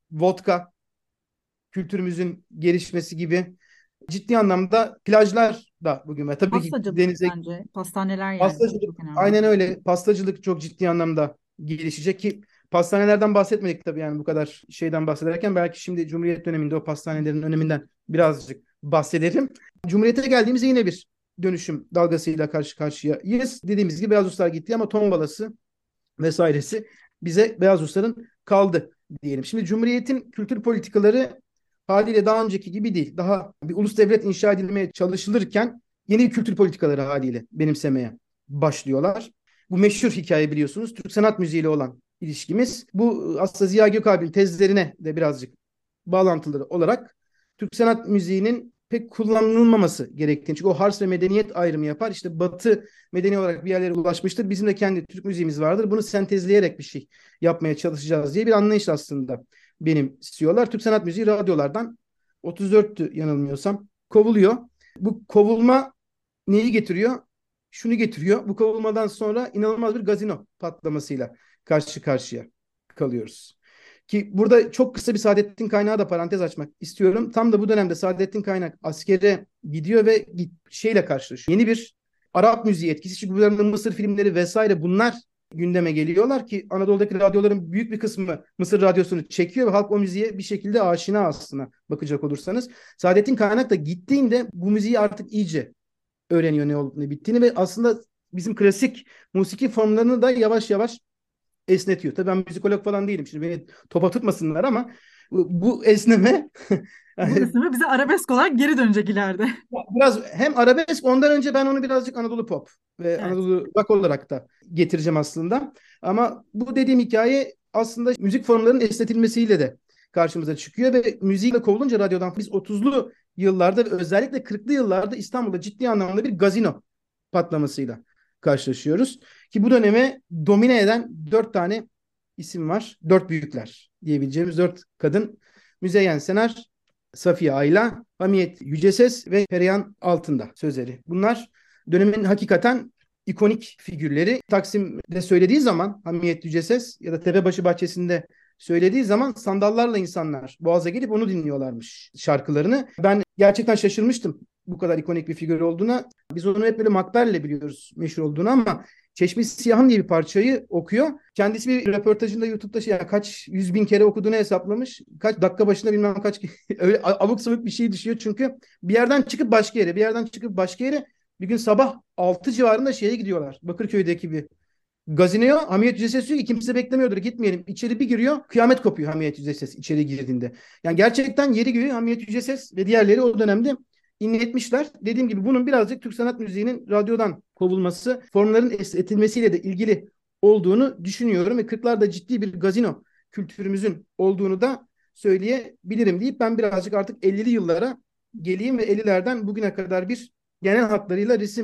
vodka kültürümüzün gelişmesi gibi ciddi anlamda plajlar da bugün var. Tabii ki Pastacılık denize bence. Pastaneler yani pastacılık çok önemli. aynen öyle. Pastacılık çok ciddi anlamda gelişecek ki pastanelerden bahsetmedik tabii yani bu kadar şeyden bahsederken belki şimdi Cumhuriyet döneminde o pastanelerin öneminden birazcık bahsedelim. Cumhuriyete geldiğimizde yine bir dönüşüm dalgasıyla karşı karşıyayız. Dediğimiz gibi Beyaz Ruslar gitti ama ton balası vesairesi bize Beyaz Rusların kaldı diyelim. Şimdi Cumhuriyet'in kültür politikaları haliyle daha önceki gibi değil. Daha bir ulus devlet inşa edilmeye çalışılırken yeni kültür politikaları haliyle benimsemeye başlıyorlar. Bu meşhur hikaye biliyorsunuz. Türk sanat müziğiyle olan ilişkimiz. Bu aslında Ziya Gökalp'in tezlerine de birazcık bağlantıları olarak Türk sanat müziğinin pek kullanılmaması gerektiğini. Çünkü o hars ve medeniyet ayrımı yapar. İşte Batı medeni olarak bir yerlere ulaşmıştır. Bizim de kendi Türk müziğimiz vardır. Bunu sentezleyerek bir şey yapmaya çalışacağız diye bir anlayış aslında benimsiyorlar. Türk sanat müziği radyolardan otuz dörttü yanılmıyorsam kovuluyor. Bu kovulma neyi getiriyor? Şunu getiriyor. Bu kovulmadan sonra inanılmaz bir gazino patlamasıyla karşı karşıya kalıyoruz. Ki burada çok kısa bir Saadettin Kaynağı da parantez açmak istiyorum. Tam da bu dönemde Saadettin Kaynak askere gidiyor ve şeyle karşılaşıyor. Yeni bir Arap müziği etkisi. Çünkü bu dönemde Mısır filmleri vesaire bunlar gündeme geliyorlar ki Anadolu'daki radyoların büyük bir kısmı Mısır radyosunu çekiyor ve halk o müziğe bir şekilde aşina aslına bakacak olursanız. Saadettin Kaynak da gittiğinde bu müziği artık iyice öğreniyor ne olup ne bittiğini ve aslında bizim klasik musiki formlarını da yavaş yavaş esnetiyor. Tabii ben müzikolog falan değilim. Şimdi beni topa tutmasınlar ama bu, bu esneme Bu esneme bize arabesk olarak geri dönecek ileride. biraz hem arabesk ondan önce ben onu birazcık Anadolu pop ve Evet. Anadolu rock olarak da getireceğim aslında. Ama bu dediğim hikaye aslında müzik formlarının esnetilmesiyle de karşımıza çıkıyor ve müziğiyle kovulunca radyodan biz otuzlu yıllarda ve özellikle kırklı yıllarda İstanbul'da ciddi anlamda bir gazino patlamasıyla karşılaşıyoruz. Ki bu döneme domine eden dört tane isim var. Dört büyükler diyebileceğimiz dört kadın. Müzeyyen Senar, Safiye Ayla, Hamiyet Yüceses ve Perihan Altında sözleri. Bunlar dönemin hakikaten ikonik figürleri. Taksim'de söylediği zaman Hamiyet Yüceses ya da Tepebaşı bahçesinde söylediği zaman sandallarla insanlar Boğaz'a gelip onu dinliyorlarmış şarkılarını. Ben gerçekten şaşırmıştım bu kadar ikonik bir figür olduğuna. Biz onu hep böyle Makber'le biliyoruz meşhur olduğunu ama Çeşme Siyahın diye bir parçayı okuyor. Kendisi bir röportajında YouTube'da şey yani kaç yüz bin kere okuduğunu hesaplamış. Kaç dakika başına bilmem kaç öyle abuk sabuk bir şey düşüyor çünkü bir yerden çıkıp başka yere, bir yerden çıkıp başka yere bir gün sabah altı civarında şeye gidiyorlar. Bakırköy'deki bir gazinoya. Hamiyet Yüceses diyor ki kimse beklemiyordur gitmeyelim. İçeri bir giriyor kıyamet kopuyor Hamiyet Yüceses içeri girdiğinde. Yani gerçekten yeri göğü Hamiyet Yüceses ve diğerleri o dönemde inletmişler. Dediğim gibi bunun birazcık Türk sanat müziğinin radyodan kovulması, formların esnetilmesiyle de ilgili olduğunu düşünüyorum ve kırklarda ciddi bir gazino kültürümüzün olduğunu da söyleyebilirim deyip ben birazcık artık ellili yıllara geleyim ve ellilerden bugüne kadar bir genel hatlarıyla resim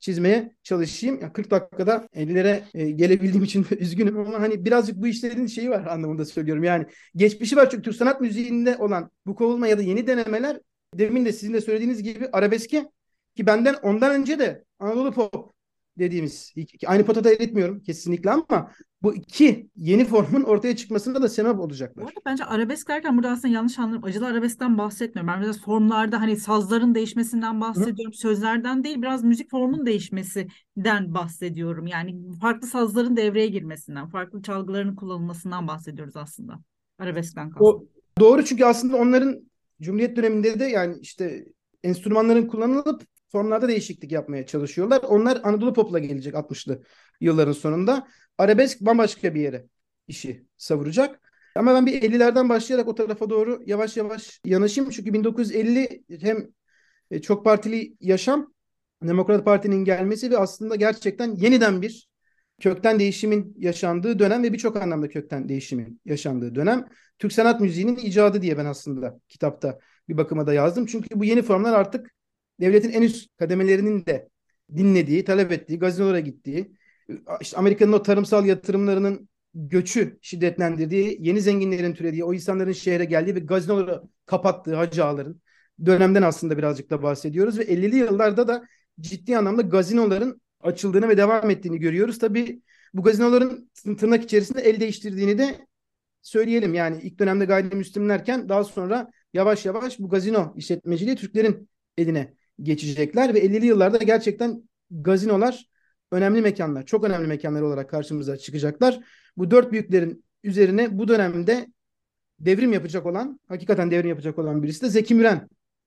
çizmeye çalışayım. Ya kırk dakikada ellilere e, gelebildiğim için üzgünüm ama hani birazcık bu işlerin şeyi var anlamında söylüyorum. Yani geçmişi var çünkü Türk sanat müziğinde olan bu kovulma ya da yeni denemeler demin de sizin de söylediğiniz gibi arabeske ki benden ondan önce de Anadolu pop dediğimiz aynı potada eritmiyorum kesinlikle ama bu iki yeni formun ortaya çıkmasına da sebep Bu arada olacaklar. bence arabesk derken burada aslında yanlış anlarım. Acılı arabeskten bahsetmiyorum. Ben biraz formlarda hani sazların değişmesinden Hı? bahsediyorum. Sözlerden değil, biraz müzik formunun değişmesinden bahsediyorum. Yani farklı sazların devreye girmesinden, farklı çalgıların kullanılmasından bahsediyoruz aslında. Arabeskten kastım. O doğru çünkü aslında onların Cumhuriyet döneminde de yani işte enstrümanların kullanılıp formlarda değişiklik yapmaya çalışıyorlar. Onlar Anadolu Pop'la gelecek altmışlı yılların sonunda. Arabesk bambaşka bir yere işi savuracak. Ama ben bir ellilerden başlayarak o tarafa doğru yavaş yavaş yanaşayım. Çünkü bin dokuz yüz elli hem e, çok partili yaşam, Demokrat Parti'nin gelmesi ve aslında gerçekten yeniden bir kökten değişimin yaşandığı dönem ve birçok anlamda kökten değişimin yaşandığı dönem. Türk sanat müziğinin icadı diye ben aslında kitapta bir bakıma da yazdım. Çünkü bu yeni formlar artık devletin en üst kademelerinin de dinlediği, talep ettiği, gazinolara gittiği, işte Amerika'nın o tarımsal yatırımlarının göçü şiddetlendirdiği, yeni zenginlerin türediği, o insanların şehre geldiği ve gazinoları kapattığı hacı ağaların dönemden aslında birazcık da bahsediyoruz ve ellili yıllarda da ciddi anlamda gazinoların açıldığını ve devam ettiğini görüyoruz. Tabii bu gazinoların tırnak içerisinde el değiştirdiğini de söyleyelim. Yani ilk dönemde gayrimüslimlerken daha sonra yavaş yavaş bu gazino işletmeciliği Türklerin eline geçecekler ve ellili yıllarda gerçekten gazinolar önemli mekanlar, çok önemli mekanlar olarak karşımıza çıkacaklar. Bu dört büyüklerin üzerine bu dönemde devrim yapacak olan, hakikaten devrim yapacak olan birisi de Zeki Müren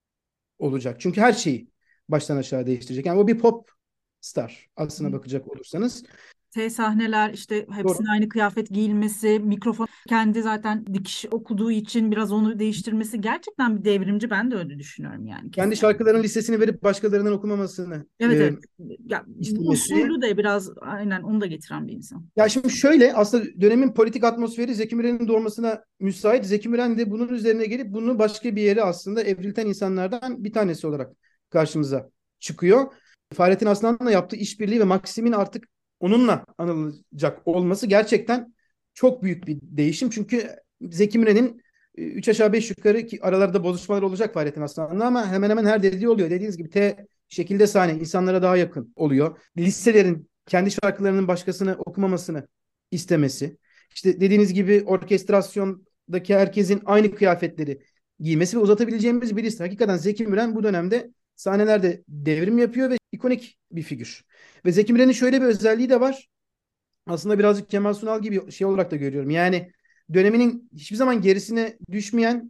olacak. Çünkü her şeyi baştan aşağı değiştirecek. Yani o bir pop star aslına bakacak olursanız. T sahneler işte hepsinin Doğru. aynı kıyafet giyilmesi, mikrofon kendi zaten dikiş okuduğu için biraz onu değiştirmesi gerçekten bir devrimci. Ben de öyle düşünüyorum yani Kendi kesin. şarkılarının listesini verip başkalarının okumamasını Evet, e, evet. Ya, istemesi. usulü de biraz aynen onu da getiren bir insan. Ya şimdi şöyle aslında dönemin politik atmosferi Zeki Müren'in doğmasına müsait. Zeki Müren de bunun üzerine gelip bunu başka bir yere aslında evrilten insanlardan bir tanesi olarak karşımıza çıkıyor. Fahrettin Aslan'la yaptığı işbirliği ve Maksim'in artık onunla anılacak olması gerçekten çok büyük bir değişim. Çünkü Zeki Müren'in e, üç aşağı beş yukarı ki aralarda bozuşmalar olacak Fahrettin Aslan'la ama hemen hemen her dediği oluyor. Dediğiniz gibi T şekilde sahne insanlara daha yakın oluyor. Listelerin kendi şarkılarının başkasını okumamasını istemesi. İşte dediğiniz gibi orkestrasyondaki herkesin aynı kıyafetleri giymesi ve uzatabileceğimiz bir liste. Hakikaten Zeki Müren bu dönemde sahnelerde devrim yapıyor ve ikonik bir figür. Ve Zeki Müren'in şöyle bir özelliği de var. Aslında birazcık Kemal Sunal gibi şey olarak da görüyorum. Yani döneminin hiçbir zaman gerisine düşmeyen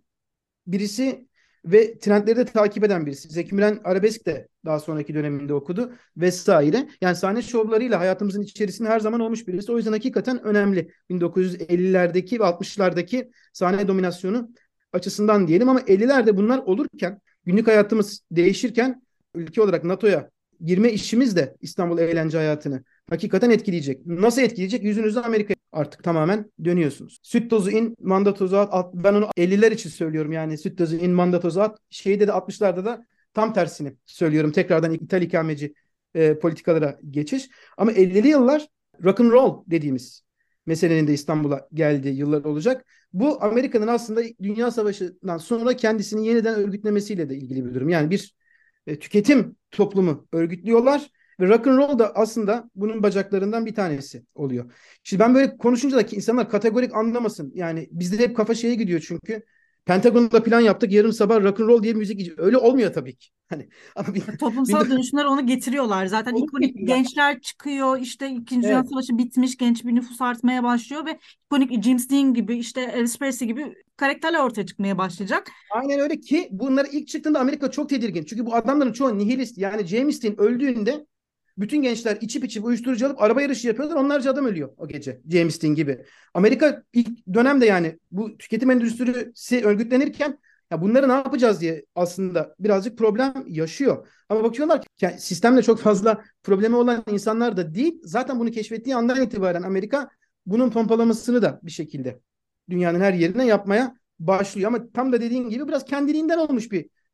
birisi ve trendleri de takip eden birisi. Zeki Müren arabesk de daha sonraki döneminde okudu vesaire. Yani sahne şovlarıyla hayatımızın içerisinde her zaman olmuş birisi. O yüzden hakikaten önemli. bin dokuz yüz ellilerdeki ve altmışlardaki sahne dominasyonu açısından diyelim ama ellilerde bunlar olurken günlük hayatımız değişirken ülke olarak NATO'ya girme işimiz de İstanbul eğlence hayatını hakikaten etkileyecek. Nasıl etkileyecek? Yüzünüzü Amerika'ya artık tamamen dönüyorsunuz. Süt tozu in, manda tozu at. Ben onu elliler için söylüyorum yani süt tozu in, manda tozu at. Şeyde de altmışlarda da tam tersini söylüyorum. Tekrardan ithal ikameci e, politikalara geçiş. Ama ellili yıllar rock and roll dediğimiz meselenin de İstanbul'a geldiği yıllar olacak. Bu Amerika'nın aslında Dünya Savaşı'ndan sonra kendisini yeniden örgütlemesiyle de ilgili bir durum. Yani bir e, tüketim toplumu örgütlüyorlar ve rock and roll da aslında bunun bacaklarından bir tanesi oluyor. Şimdi ben böyle konuşunca da ki insanlar kategorik anlamasın. Yani bizde hep kafa şeye gidiyor çünkü. Pentagon'da plan yaptık. Yarın sabah rock and roll diye müzik öyle olmuyor tabii ki. Hani ama bir, Toplumsal dönüşümler onu getiriyorlar. Zaten onu ikonik getiriyor. gençler çıkıyor. İşte İkinci Dünya Evet. Savaşı bitmiş. Genç bir nüfus artmaya başlıyor ve ikonik James Dean gibi işte Elvis Presley gibi karakterler ortaya çıkmaya başlayacak. Aynen öyle ki bunlar ilk çıktığında Amerika çok tedirgin. Çünkü bu adamların çoğu nihilist. Yani James Dean öldüğünde bütün gençler içip içip uyuşturucu alıp araba yarışı yapıyorlar. Onlarca adam ölüyor o gece. James Dean gibi. Amerika ilk dönemde yani bu tüketim endüstrisi örgütlenirken ya bunları ne yapacağız diye aslında birazcık problem yaşıyor. Ama bakıyorlar ki sistemle çok fazla problemi olan insanlar da değil. Zaten bunu keşfettiği andan itibaren Amerika bunun pompalamasını da bir şekilde dünyanın her yerine yapmaya başlıyor. Ama tam da dediğin gibi biraz kendiliğinden olmuş bir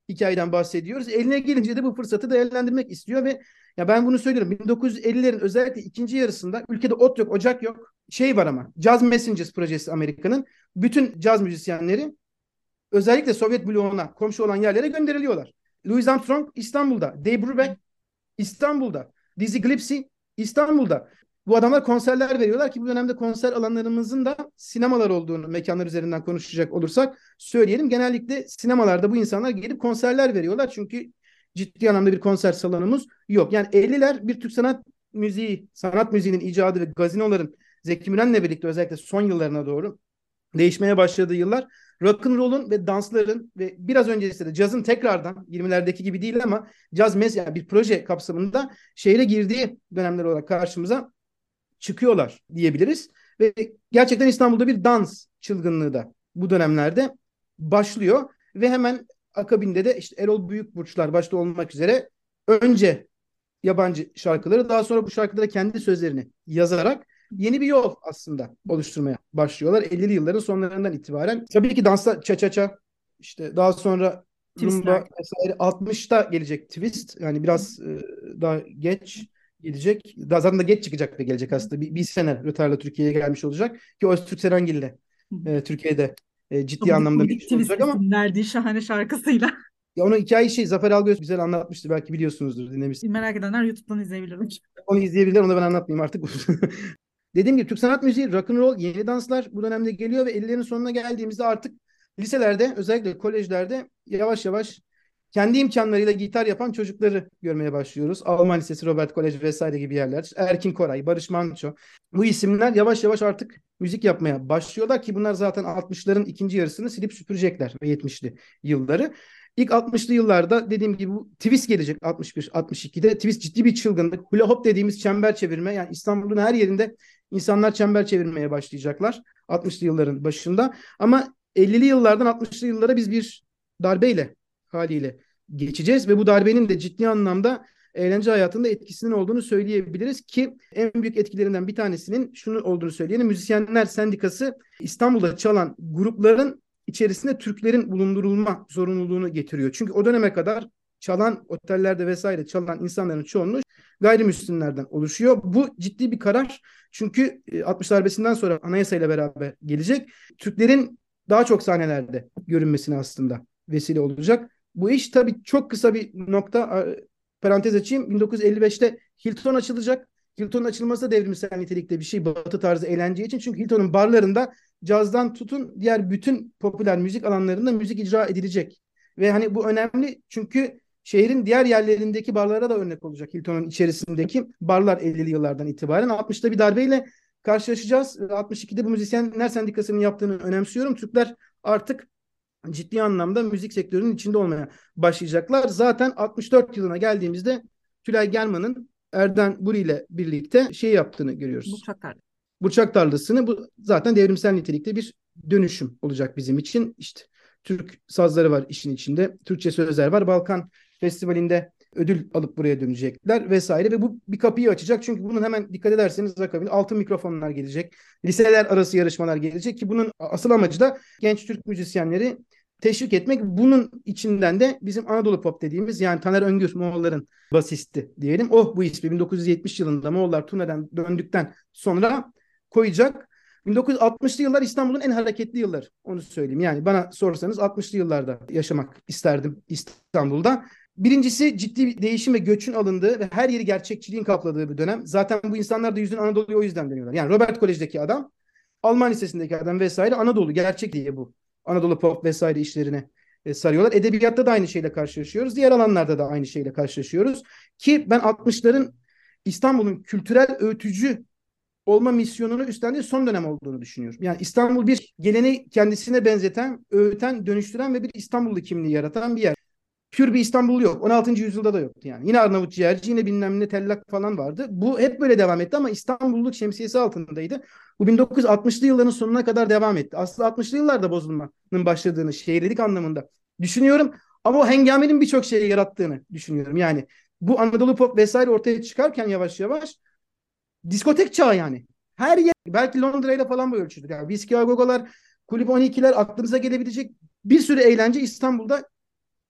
hikayeden bahsediyoruz. Eline gelince de bu fırsatı değerlendirmek istiyor ve ya ben bunu söylüyorum. bin dokuz yüz ellilerin özellikle ikinci yarısında ülkede ot yok, ocak yok. Şey var ama Jazz Messengers projesi Amerika'nın. Bütün caz müzisyenleri özellikle Sovyet bloğuna komşu olan yerlere gönderiliyorlar. Louis Armstrong İstanbul'da, Dave Brubeck İstanbul'da, Dizzy Gillespie İstanbul'da. Bu adamlar konserler veriyorlar ki bu dönemde konser alanlarımızın da sinemalar olduğunu, mekanlar üzerinden konuşacak olursak söyleyelim. Genellikle sinemalarda bu insanlar gelip konserler veriyorlar. Çünkü ciddi anlamda bir konser salonumuz yok. Yani elliler bir Türk sanat müziği, sanat müziğinin icadı ve gazinoların Zeki Müren'le birlikte özellikle son yıllarına doğru değişmeye başladığı yıllar. Rock'n'roll'un ve dansların ve biraz öncesinde de cazın tekrardan yirmilerdeki gibi değil ama caz mesela bir proje kapsamında şehre girdiği dönemler olarak karşımıza çıkıyorlar diyebiliriz. Ve gerçekten İstanbul'da bir dans çılgınlığı da bu dönemlerde başlıyor ve hemen akabinde de işte Erol Büyükburçlar başta olmak üzere önce yabancı şarkıları daha sonra bu şarkılara kendi sözlerini yazarak yeni bir yol aslında oluşturmaya başlıyorlar. ellili yılların sonlarından itibaren. Tabii ki dansta cha cha cha işte daha sonra Twistler. rumba vesaire altmışta gelecek twist. Yani biraz e, daha geç gelecek. Daha zaten da geç çıkacak da gelecek aslında. Bir, bir sene rötarla Türkiye'ye gelmiş olacak. Ki Öztürk Serengil'le e, Türkiye'de e, ciddi Abidik anlamda bir gubidik iş olacak ama Twist'in verdiği şahane şarkısıyla. ya onun hikayeyi şey Zafer Algöz güzel anlatmıştı. Belki biliyorsunuzdur, dinlemişsiniz. Merak edenler YouTube'dan izleyebilirim. Onu izleyebilirler. Onu da ben anlatmayayım artık. Dediğim gibi Türk sanat müziği, rock and roll, yeni danslar bu dönemde geliyor ve ellilerin sonuna geldiğimizde artık liselerde, özellikle kolejlerde yavaş yavaş kendi imkanlarıyla gitar yapan çocukları görmeye başlıyoruz. Alman Lisesi, Robert Kolej vesaire gibi yerler. Erkin Koray, Barış Manço. Bu isimler yavaş yavaş artık müzik yapmaya başlıyorlar ki bunlar zaten altmışların ikinci yarısını silip süpürecekler ve yetmişli yılları. İlk altmışlı yıllarda dediğim gibi bu twist gelecek altmış bir altmış ikide. Twist ciddi bir çılgınlık. Hula hop dediğimiz çember çevirme. Yani İstanbul'un her yerinde insanlar çember çevirmeye başlayacaklar altmışlı yılların başında. Ama ellili yıllardan altmışlı yıllara biz bir darbeyle haliyle geçeceğiz ve bu darbenin de ciddi anlamda eğlence hayatında etkisinin olduğunu söyleyebiliriz ki en büyük etkilerinden bir tanesinin şunu olduğunu söyleyelim. Müzisyenler Sendikası İstanbul'da çalan grupların içerisinde Türklerin bulundurulma zorunluluğunu getiriyor. Çünkü o döneme kadar çalan otellerde vesaire çalan insanların çoğunluğu gayrimüslimlerden oluşuyor. Bu ciddi bir karar. Çünkü altmış darbesinden sonra anayasayla beraber gelecek. Türklerin daha çok sahnelerde görünmesine aslında vesile olacak. Bu iş tabii çok kısa bir nokta parantez açayım. bin dokuz yüz elli beşte Hilton açılacak. Hilton'un açılması da devrimsel nitelikte bir şey Batı tarzı eğlence için. Çünkü Hilton'un barlarında cazdan tutun diğer bütün popüler müzik alanlarında müzik icra edilecek. Ve hani bu önemli çünkü şehrin diğer yerlerindeki barlara da örnek olacak. Hilton'un içerisindeki barlar ellili yıllardan itibaren. altmışta bir darbeyle karşılaşacağız. altmış ikide bu Müzisyenler Sendikası'nın yaptığını önemsiyorum. Türkler artık ciddi anlamda müzik sektörünün içinde olmaya başlayacaklar. Zaten altmış dört yılına geldiğimizde Tülay German'ın Erden Buri ile birlikte şey yaptığını görüyoruz. Burçak Tarlası. Burçak Tarlası'nı bu zaten devrimsel nitelikte bir dönüşüm olacak bizim için. İşte Türk sazları var işin içinde. Türkçe sözler var. Balkan Festivali'nde ödül alıp buraya dönecekler vesaire ve bu bir kapıyı açacak. Çünkü bunun hemen dikkat ederseniz akabinde altın mikrofonlar gelecek. Liseler arası yarışmalar gelecek ki bunun asıl amacı da genç Türk müzisyenleri teşvik etmek. Bunun içinden de bizim Anadolu Pop dediğimiz yani Taner Öngür Moğolların basisti diyelim. Oh bu ismi bin dokuz yüz yetmiş yılında Moğollar turneden döndükten sonra koyacak. bin dokuz yüz altmışlı yıllar İstanbul'un en hareketli yılları. Onu söyleyeyim. Yani bana sorsanız altmışlı yıllarda yaşamak isterdim İstanbul'da. Birincisi ciddi bir değişim ve göçün alındığı ve her yeri gerçekçiliğin kapladığı bir dönem. Zaten bu insanlar da yüzünü Anadolu'ya o yüzden dönüyorlar. Yani Robert Kolej'deki adam, Alman Lisesi'ndeki adam vesaire Anadolu gerçek diye bu Anadolu Pop vesaire işlerine e, sarıyorlar. Edebiyatta da aynı şeyle karşılaşıyoruz. Diğer alanlarda da aynı şeyle karşılaşıyoruz. Ki ben altmışların İstanbul'un kültürel öğütücü olma misyonunu üstlendiği son dönem olduğunu düşünüyorum. Yani İstanbul bir geleneği kendisine benzeten, öğüten, dönüştüren ve bir İstanbullu kimliği yaratan bir yer. Pür bir İstanbul yok. on altıncı yüzyılda da yoktu yani. Yine Arnavut ciğerci, yine bilmem ne tellak falan vardı. Bu hep böyle devam etti ama İstanbulluluk şemsiyesi altındaydı. Bu bin dokuz yüz altmışlı yılların sonuna kadar devam etti. Aslında altmışlı yıllarda bozulmanın başladığını şehirlilik anlamında düşünüyorum. Ama o hengamenin birçok şeyi yarattığını düşünüyorum. Yani bu Anadolu Pop vesaire ortaya çıkarken yavaş yavaş diskotek çağı yani. Her yer belki Londra ile falan bu ölçüdür. Yani Whiskey a Go Go'lar, Kulüp on ikiler aklınıza gelebilecek bir sürü eğlence İstanbul'da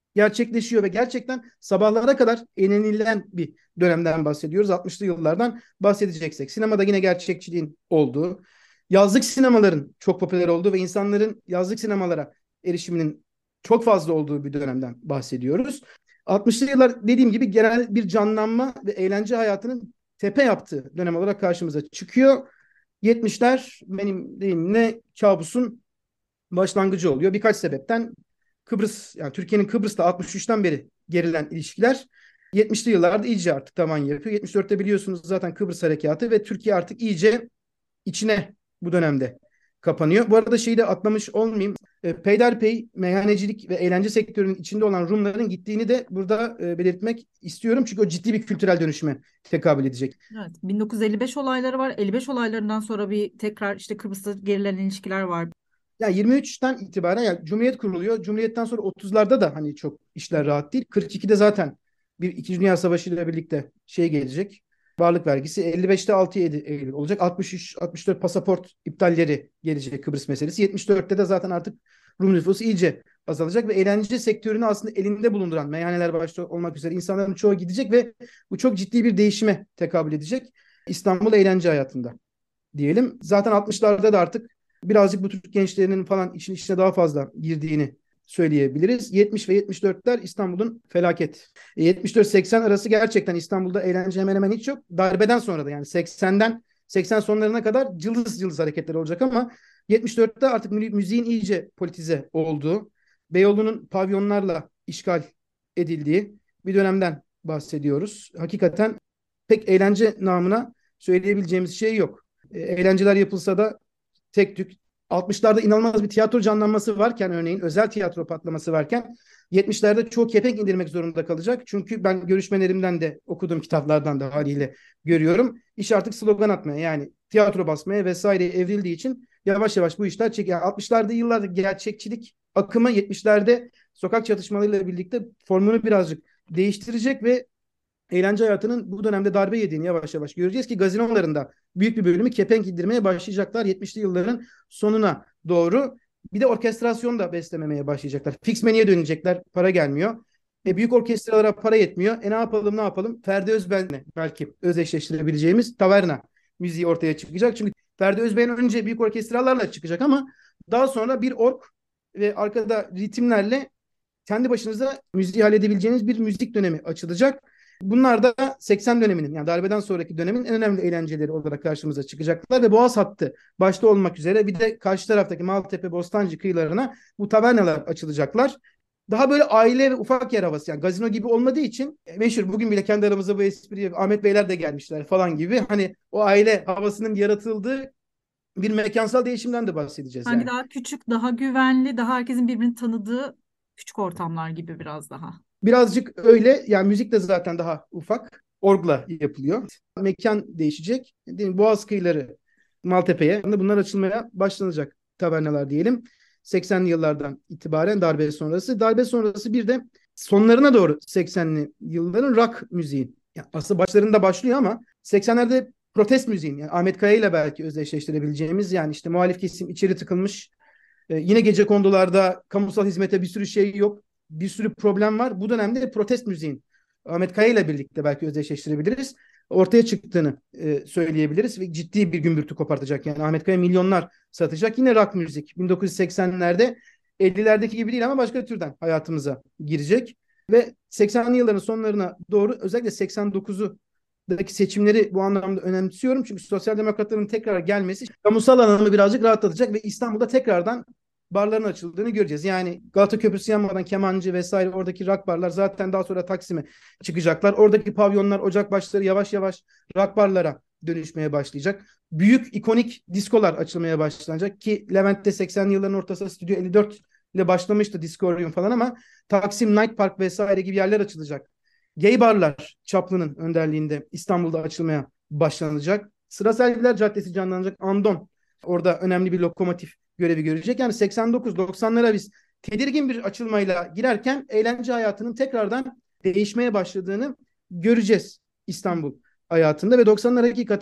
gerçekleşiyor ve gerçekten sabahlara kadar eğlenilen bir dönemden bahsediyoruz. altmışlı yıllardan bahsedeceksek. Sinemada yine gerçekçiliğin olduğu, yazlık sinemaların çok popüler olduğu ve insanların yazlık sinemalara erişiminin çok fazla olduğu bir dönemden bahsediyoruz. altmışlı yıllar dediğim gibi genel bir canlanma ve eğlence hayatının tepe yaptığı dönem olarak karşımıza çıkıyor. yetmişler benim deyimle kabusun başlangıcı oluyor. Birkaç sebepten Kıbrıs, yani Türkiye'nin Kıbrıs'ta altmış üçten beri gerilen ilişkiler yetmişli yıllarda iyice artık tavan yapıyor. yetmiş dörtte biliyorsunuz zaten Kıbrıs Harekatı ve Türkiye artık iyice içine bu dönemde kapanıyor. Bu arada şeyi de atlamış olmayayım. E, peyderpey meyhanecilik ve eğlence sektörünün içinde olan Rumların gittiğini de burada e, belirtmek istiyorum. Çünkü o ciddi bir kültürel dönüşüme tekabül edecek. Evet, bin dokuz yüz elli beş olayları var. elli beş olaylarından sonra bir tekrar işte Kıbrıs'ta gerilen ilişkiler var. Yani yirmi üçten itibaren yani Cumhuriyet kuruluyor. Cumhuriyetten sonra otuzlarda da hani çok işler rahat değil. kırk ikide zaten bir İkinci Dünya Savaşı ile birlikte şey gelecek. Varlık vergisi elli beşte altı Eylül olacak. altmış üç altmış dört pasaport iptalleri gelecek Kıbrıs meselesi. yetmiş dörtte de zaten artık Rum nüfusu iyice azalacak ve eğlence sektörünü aslında elinde bulunduran meyhaneler başta olmak üzere insanların çoğu gidecek ve bu çok ciddi bir değişime tekabül edecek İstanbul eğlence hayatında diyelim. Zaten altmışlarda da artık birazcık bu Türk gençlerinin falan işin içine daha fazla girdiğini söyleyebiliriz. yetmiş ve yetmiş dörtler İstanbul'un felaket. E, yetmiş dört seksen arası gerçekten İstanbul'da eğlence hemen hemen hiç yok. Darbeden sonra da yani seksenden seksen sonlarına kadar cılız cılız hareketler olacak ama yetmiş dörtte artık mü- müziğin iyice politize olduğu, Beyoğlu'nun pavyonlarla işgal edildiği bir dönemden bahsediyoruz. Hakikaten pek eğlence namına söyleyebileceğimiz şey yok. E, eğlenceler yapılsa da tek tük altmışlarda inanılmaz bir tiyatro canlanması varken örneğin özel tiyatro patlaması varken yetmişlerde çoğu kepenk indirmek zorunda kalacak. Çünkü ben görüşmelerimden de okuduğum kitaplardan da haliyle görüyorum. İş artık slogan atmaya yani tiyatro basmaya vesaire evrildiği için yavaş yavaş bu işler çekiyor. Yani altmışlarda yıllarda gerçekçilik akımı yetmişlerde sokak çatışmalarıyla birlikte formunu birazcık değiştirecek ve eğlence hayatının bu dönemde darbe yediğini yavaş yavaş göreceğiz ki gazinolarında büyük bir bölümü kepenk indirmeye başlayacaklar yetmişli yılların sonuna doğru. Bir de orkestrasyon da beslememeye başlayacaklar. Fix menüye dönecekler. Para gelmiyor. E, büyük orkestralara para yetmiyor. E ne yapalım ne yapalım? Ferdi Özben'le belki özdeşleştirebileceğimiz taverna müziği ortaya çıkacak. Çünkü Ferdi Özben önce büyük orkestralarla çıkacak ama daha sonra bir ork ve arkada ritimlerle kendi başınıza müziği halledebileceğiniz bir müzik dönemi açılacak. Bunlar da seksen döneminin yani darbeden sonraki dönemin en önemli eğlenceleri olarak karşımıza çıkacaklar ve Boğaz hattı başta olmak üzere bir de karşı taraftaki Maltepe, Bostancı kıyılarına bu tavernalar açılacaklar. Daha böyle aile ve ufak yer havası yani gazino gibi olmadığı için meşhur bugün bile kendi aramızda bu espriye Ahmet Beyler de gelmişler falan gibi hani o aile havasının yaratıldığı bir mekansal değişimden de bahsedeceğiz Sanki yani. daha küçük, daha güvenli, daha herkesin birbirini tanıdığı küçük ortamlar gibi biraz daha. Birazcık öyle yani müzik de zaten daha ufak. Orgla yapılıyor. Mekan değişecek. Boğaz kıyıları Maltepe'ye. Bunlar açılmaya başlanacak tavernalar diyelim. seksenli yıllardan itibaren darbe sonrası. Darbe sonrası bir de sonlarına doğru seksenli yılların rock müziği. Yani aslında başlarında başlıyor ama seksenlerde protest müziğin yani Ahmet Kaya ile belki özdeşleştirebileceğimiz yani işte muhalif kesim içeri tıkılmış. Ee, yine gecekondularda kamusal hizmete bir sürü şey yok. Bir sürü problem var. Bu dönemde protest müziğin Ahmet Kaya ile birlikte belki özdeşleştirebiliriz. Ortaya çıktığını e, söyleyebiliriz ve ciddi bir gümbürtü kopartacak. Yani Ahmet Kaya milyonlar satacak. Yine rock müzik bin dokuz yüz seksenlerde ellilerdeki gibi değil ama başka türden hayatımıza girecek. Ve seksenli yılların sonlarına doğru özellikle seksen dokuzu daki seçimleri bu anlamda önemsiyorum. Çünkü sosyal demokratların tekrar gelmesi kamusal alanı birazcık rahatlatacak ve İstanbul'da tekrardan barların açıldığını göreceğiz. Yani Galata Köprüsü yanmadan kemancı vesaire oradaki rock barlar zaten daha sonra Taksim'e çıkacaklar. Oradaki pavyonlar, ocak başları yavaş yavaş rock barlara dönüşmeye başlayacak. Büyük ikonik diskolar açılmaya başlanacak ki Levent'te seksenli yılların ortasında Stüdyo elli dört ile başlamıştı Discorium falan ama Taksim Night Park vesaire gibi yerler açılacak. Gay barlar Çaplı'nın önderliğinde İstanbul'da açılmaya başlanacak. Sıra Selviler Caddesi canlanacak. Andon orada önemli bir lokomotif görevi görecek. Yani seksen dokuz doksanlara biz tedirgin bir açılmayla girerken eğlence hayatının tekrardan değişmeye başladığını göreceğiz İstanbul hayatında ve doksanlar hakikaten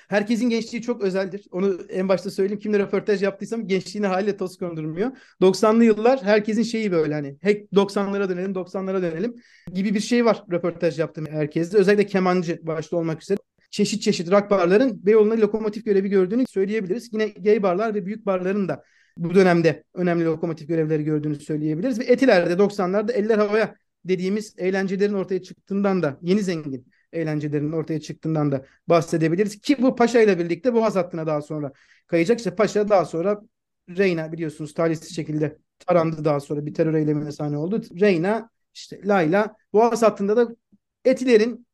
Herkesin gençliği çok özeldir. Onu en başta söyleyeyim. Kimle röportaj yaptıysam gençliğine haliyle toz kondurmuyor. doksanlı yıllar herkesin şeyi böyle hani hep doksanlara dönelim, doksanlara dönelim gibi bir şey var röportaj yaptığım herkeste. Özellikle kemancı başta olmak üzere çeşit çeşit rock barların Beyoğlu'nda lokomotif görevi gördüğünü söyleyebiliriz. Yine gay barlar ve büyük barların da bu dönemde önemli lokomotif görevleri gördüğünü söyleyebiliriz. Ve Etiler'de doksanlarda eller havaya dediğimiz eğlencelerin ortaya çıktığından da yeni zengin eğlencelerin ortaya çıktığından da bahsedebiliriz. Ki bu Paşa ile birlikte Boğaz hattına daha sonra kayacak. İşte Paşa daha sonra Reyna biliyorsunuz talihsiz şekilde tarandı, daha sonra bir terör eylemine sahne oldu. Reyna, işte Layla, Boğaz hattında da Etiler'in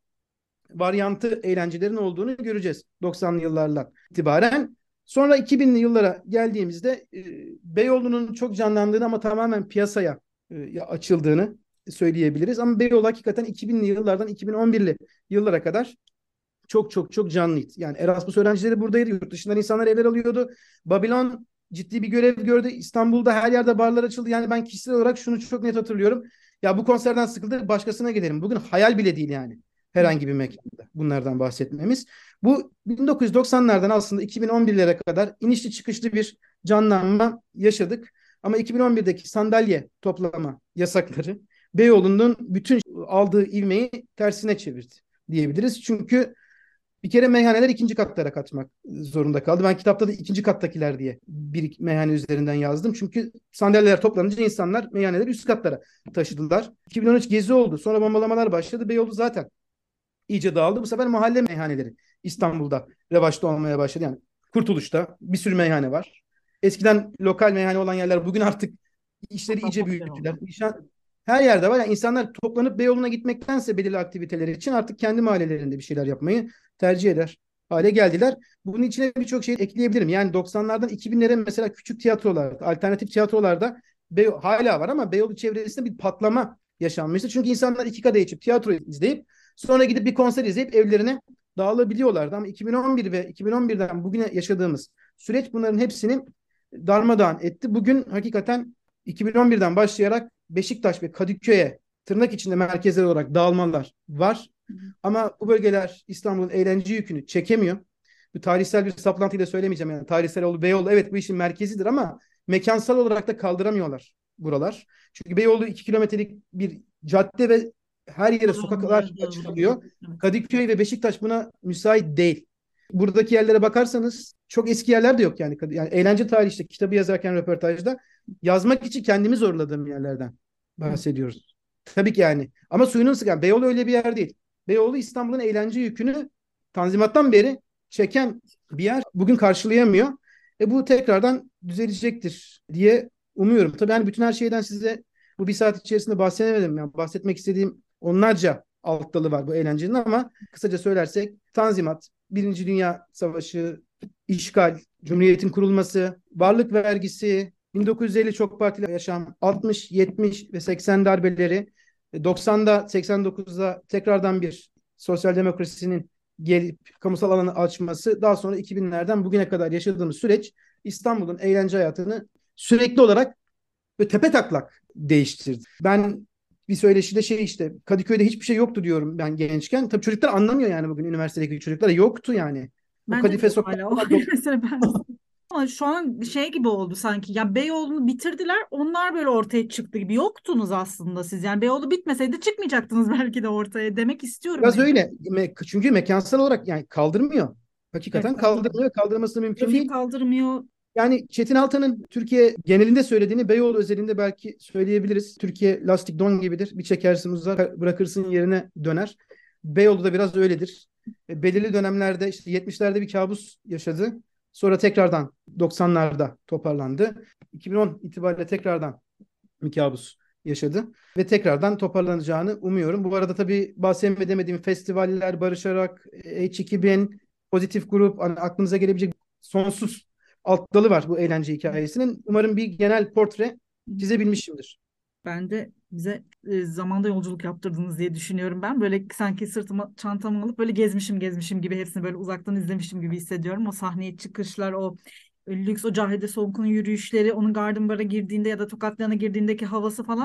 varyantı eğlencelerin olduğunu göreceğiz doksanlı yıllardan itibaren. Sonra iki binli yıllara geldiğimizde e, Beyoğlu'nun çok canlandığını ama tamamen piyasaya e, açıldığını söyleyebiliriz. Ama Beyoğlu hakikaten iki binli yıllardan iki bin on birli yıllara kadar çok çok çok canlıydı. Yani Erasmus öğrencileri buradaydı. Yurt dışından insanlar evler alıyordu. Babilon ciddi bir görev gördü. İstanbul'da her yerde barlar açıldı. Yani ben kişisel olarak şunu çok net hatırlıyorum. Ya bu konserden sıkıldı, başkasına giderim. Bugün hayal bile değil yani. Herhangi bir mekanda bunlardan bahsetmemiz. Bu bin dokuz yüz doksanlardan aslında iki bin on birlere kadar inişli çıkışlı bir canlanma yaşadık. Ama iki bin on birdeki sandalye toplama yasakları Beyoğlu'nun bütün aldığı ivmeyi tersine çevirdi diyebiliriz. Çünkü bir kere meyhaneler ikinci katlara katmak zorunda kaldı. Ben kitapta da ikinci kattakiler diye bir meyhane üzerinden yazdım. Çünkü sandalyeler toplanınca insanlar meyhaneleri üst katlara taşıdılar. iki bin on üç gezi oldu. Sonra bombalamalar başladı. Beyoğlu zaten iyice dağıldı. Bu sefer mahalle meyhaneleri İstanbul'da revaçta olmaya başladı. Yani Kurtuluş'ta bir sürü meyhane var. Eskiden lokal meyhane olan yerler bugün artık işleri iyice büyüttüler. Nişan, her yerde var. Yani insanlar toplanıp Beyoğlu'na gitmektense belirli aktiviteler için artık kendi mahallelerinde bir şeyler yapmayı tercih eder hale geldiler. Bunun içine birçok şey ekleyebilirim. Yani doksanlardan iki binlere mesela küçük tiyatrolarda, alternatif tiyatrolarda Beyo- hala var ama Beyoğlu çevresinde bir patlama yaşanmıştı. Çünkü insanlar iki kadeh içip tiyatro izleyip sonra gidip bir konser izleyip evlerine dağılabiliyorlardı. Ama iki bin on bir ve iki bin on birden bugüne yaşadığımız süreç bunların hepsini darmadağın etti. Bugün hakikaten iki bin on birden başlayarak Beşiktaş ve Kadıköy'e tırnak içinde merkezler olarak dağılmalar var. Ama bu bölgeler İstanbul'un eğlence yükünü çekemiyor. Bu tarihsel bir saplantıyla söylemeyeceğim. Yani tarihsel yolu Beyoğlu evet bu işin merkezidir ama mekansal olarak da kaldıramıyorlar buralar. Çünkü Beyoğlu iki kilometrelik bir cadde ve her yere sokaklar açılıyor. Kadıköy ve Beşiktaş buna müsait değil. Buradaki yerlere bakarsanız çok eski yerler de yok yani. Yani eğlence tarihi işte kitabı yazarken röportajda yazmak için kendimi zorladığım yerlerden bahsediyoruz. Tabii ki yani. Ama suyunun sıkan. Beyoğlu öyle bir yer değil. Beyoğlu İstanbul'un eğlence yükünü Tanzimat'tan beri çeken bir yer. Bugün karşılayamıyor. E bu tekrardan düzelecektir diye umuyorum. Tabii yani bütün her şeyden size bu bir saat içerisinde bahsedemedim. Yani bahsetmek istediğim onlarca alt dalı var bu eğlencenin ama kısaca söylersek Tanzimat, Birinci Dünya Savaşı, işgal, Cumhuriyet'in kurulması, varlık vergisi, bin dokuz yüz elli çok partili yaşam, altmış, yetmiş ve seksen darbeleri, doksanda, seksen dokuzda tekrardan bir sosyal demokrasinin gelip kamusal alanı açması, daha sonra iki binlerden bugüne kadar yaşadığımız süreç İstanbul'un eğlence hayatını sürekli olarak ve tepetaklak değiştirdi. Ben bir söyleşide şey işte Kadıköy'de hiçbir şey yoktu diyorum ben gençken. Tabii çocuklar anlamıyor yani bugün üniversitedeki çocuklar yoktu yani. O Bence de Kadife yok hala o. sokaklar Mesela ben ama şu an bir şey gibi oldu sanki. Ya Beyoğlu'nu bitirdiler. Onlar böyle ortaya çıktı gibi. Yoktunuz aslında siz. Yani Beyoğlu bitmeseydi çıkmayacaktınız belki de ortaya. Demek istiyorum biraz yani. öyle. Çünkü mekansal olarak yani kaldırmıyor. Evet, Hakikaten kaldırmıyor. kaldırmıyor. Kaldırması da mümkün Trafik değil. kaldırmıyor. Yani Çetin Altan'ın Türkiye genelinde söylediğini Beyoğlu özelinde belki söyleyebiliriz. Türkiye lastik don gibidir. Bir çekersin uzar, bırakırsın yerine döner. Beyoğlu da biraz öyledir. E, belirli dönemlerde işte yetmişlerde bir kabus yaşadı. Sonra tekrardan doksanlarda toparlandı. iki bin on itibariyle tekrardan bir kabus yaşadı. Ve tekrardan toparlanacağını umuyorum. Bu arada tabii bahsedemediğim festivaller, Barışarak, H iki bin, Pozitif Grup, hani aklınıza gelebilecek sonsuz alt dalı var bu eğlence hikayesinin. Umarım bir genel portre çizebilmişimdir. Ben de bize e, zamanda yolculuk yaptırdınız diye düşünüyorum ben. Böyle sanki sırtıma çantamı alıp böyle gezmişim gezmişim gibi hepsini böyle uzaktan izlemişim gibi hissediyorum. O sahneye çıkışlar, o e, lüks, o Cahide Soğuk'un yürüyüşleri, onun Garden Bar'a girdiğinde ya da Tokatlı'na girdiğindeki havası falan.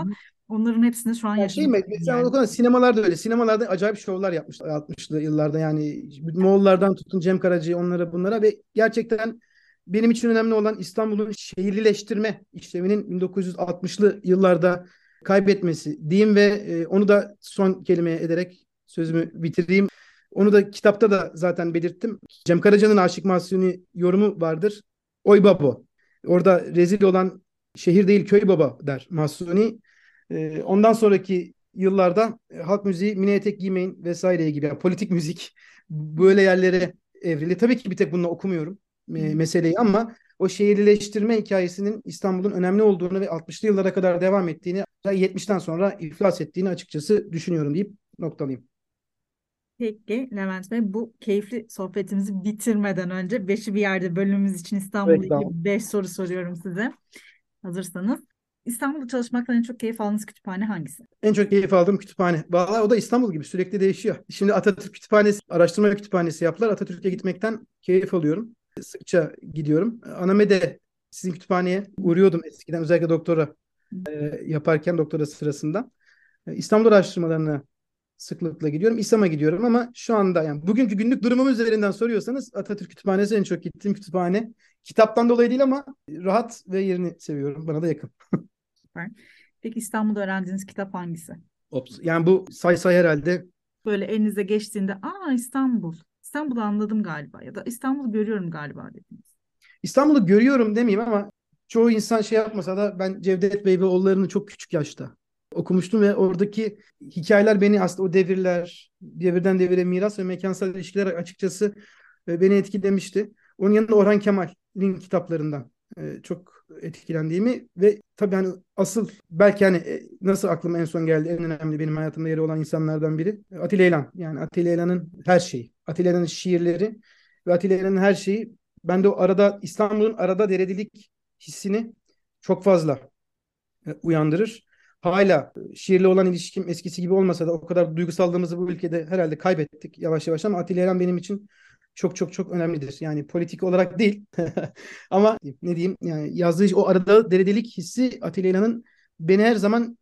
Onların hepsinde şu an Ya şey mi? yaşamışsın Mesela o yani. kadar sinemalarda öyle. Sinemalarda acayip şovlar yapmışlar altmışlı yıllarda. Yani Moğollardan tutun Cem Karaca'yı onlara bunlara ve gerçekten benim için önemli olan İstanbul'un şehirleştirme işleminin bin dokuz yüz altmışlı yıllarda kaybetmesi diyeyim ve e, onu da son kelime ederek sözümü bitireyim. Onu da kitapta da zaten belirttim. Cem Karaca'nın Aşık Mahzuni yorumu vardır. Oy babo. Orada rezil olan şehir değil köy baba der Mahzuni. E, ondan sonraki yıllarda e, halk müziği mini etek giymeyin vesaireye gibi yani politik müzik böyle yerlere evrildi. Tabii ki bir tek bununla okumuyorum e, meseleyi ama o şehirleştirme hikayesinin İstanbul'un önemli olduğunu ve altmışlı yıllara kadar devam ettiğini, yetmişten sonra iflas ettiğini açıkçası düşünüyorum deyip noktalayayım. Peki Levent Bey, bu keyifli sohbetimizi bitirmeden önce beşi bir yerde bölümümüz için İstanbul'la Evet, ilgili tamam. beş soru soruyorum size. Hazırsanız. İstanbul'da çalışmaktan en çok keyif aldığınız kütüphane hangisi? En çok keyif aldığım kütüphane. Vallahi o da İstanbul gibi sürekli değişiyor. Şimdi Atatürk Kütüphanesi, araştırma kütüphanesi yaptılar. Atatürk'e gitmekten keyif alıyorum. Sıkça gidiyorum. Anamede sizin kütüphaneye uğruyordum eskiden özellikle doktora e, yaparken doktora sırasında. E, İstanbul araştırmalarına sıklıkla gidiyorum. İSAM'a gidiyorum ama şu anda yani bugünkü günlük durumum üzerinden soruyorsanız Atatürk Kütüphanesi en çok gittiğim kütüphane. Kitaptan dolayı değil ama rahat ve yerini seviyorum. Bana da yakın. Süper. Peki İstanbul'da öğrendiğiniz kitap hangisi? Ops. Yani bu say say herhalde Böyle elinize geçtiğinde, aa İstanbul. İstanbul'u anladım galiba ya da İstanbul'u görüyorum galiba dediniz. İstanbul'u görüyorum demeyeyim ama çoğu insan şey yapmasa da ben Cevdet Bey ve oğullarını çok küçük yaşta okumuştum ve oradaki hikayeler beni aslında o devirler, devirden devire miras ve mekansal ilişkiler açıkçası e, beni etkilemişti. Onun yanında Orhan Kemal'in kitaplarından e, çok etkilendiğimi ve tabii hani asıl belki hani e, nasıl aklıma en son geldi en önemli benim hayatımda yeri olan insanlardan biri Atilla İlhan. Yani Atilla İlhan'ın her şeyi, Atilla İlhan'ın şiirleri ve Atilla İlhan'ın her şeyi ben de o arada İstanbul'un arada deredilik hissini çok fazla e, uyandırır. Hala e, şiirle olan ilişkim eskisi gibi olmasa da o kadar duygusallığımızı bu ülkede herhalde kaybettik yavaş yavaş ama Atilla Eren benim için çok çok çok önemlidir. Yani politik olarak değil ama ne diyeyim yani yazdığı o arada deredilik hissi Atilla Eren'in beni her zaman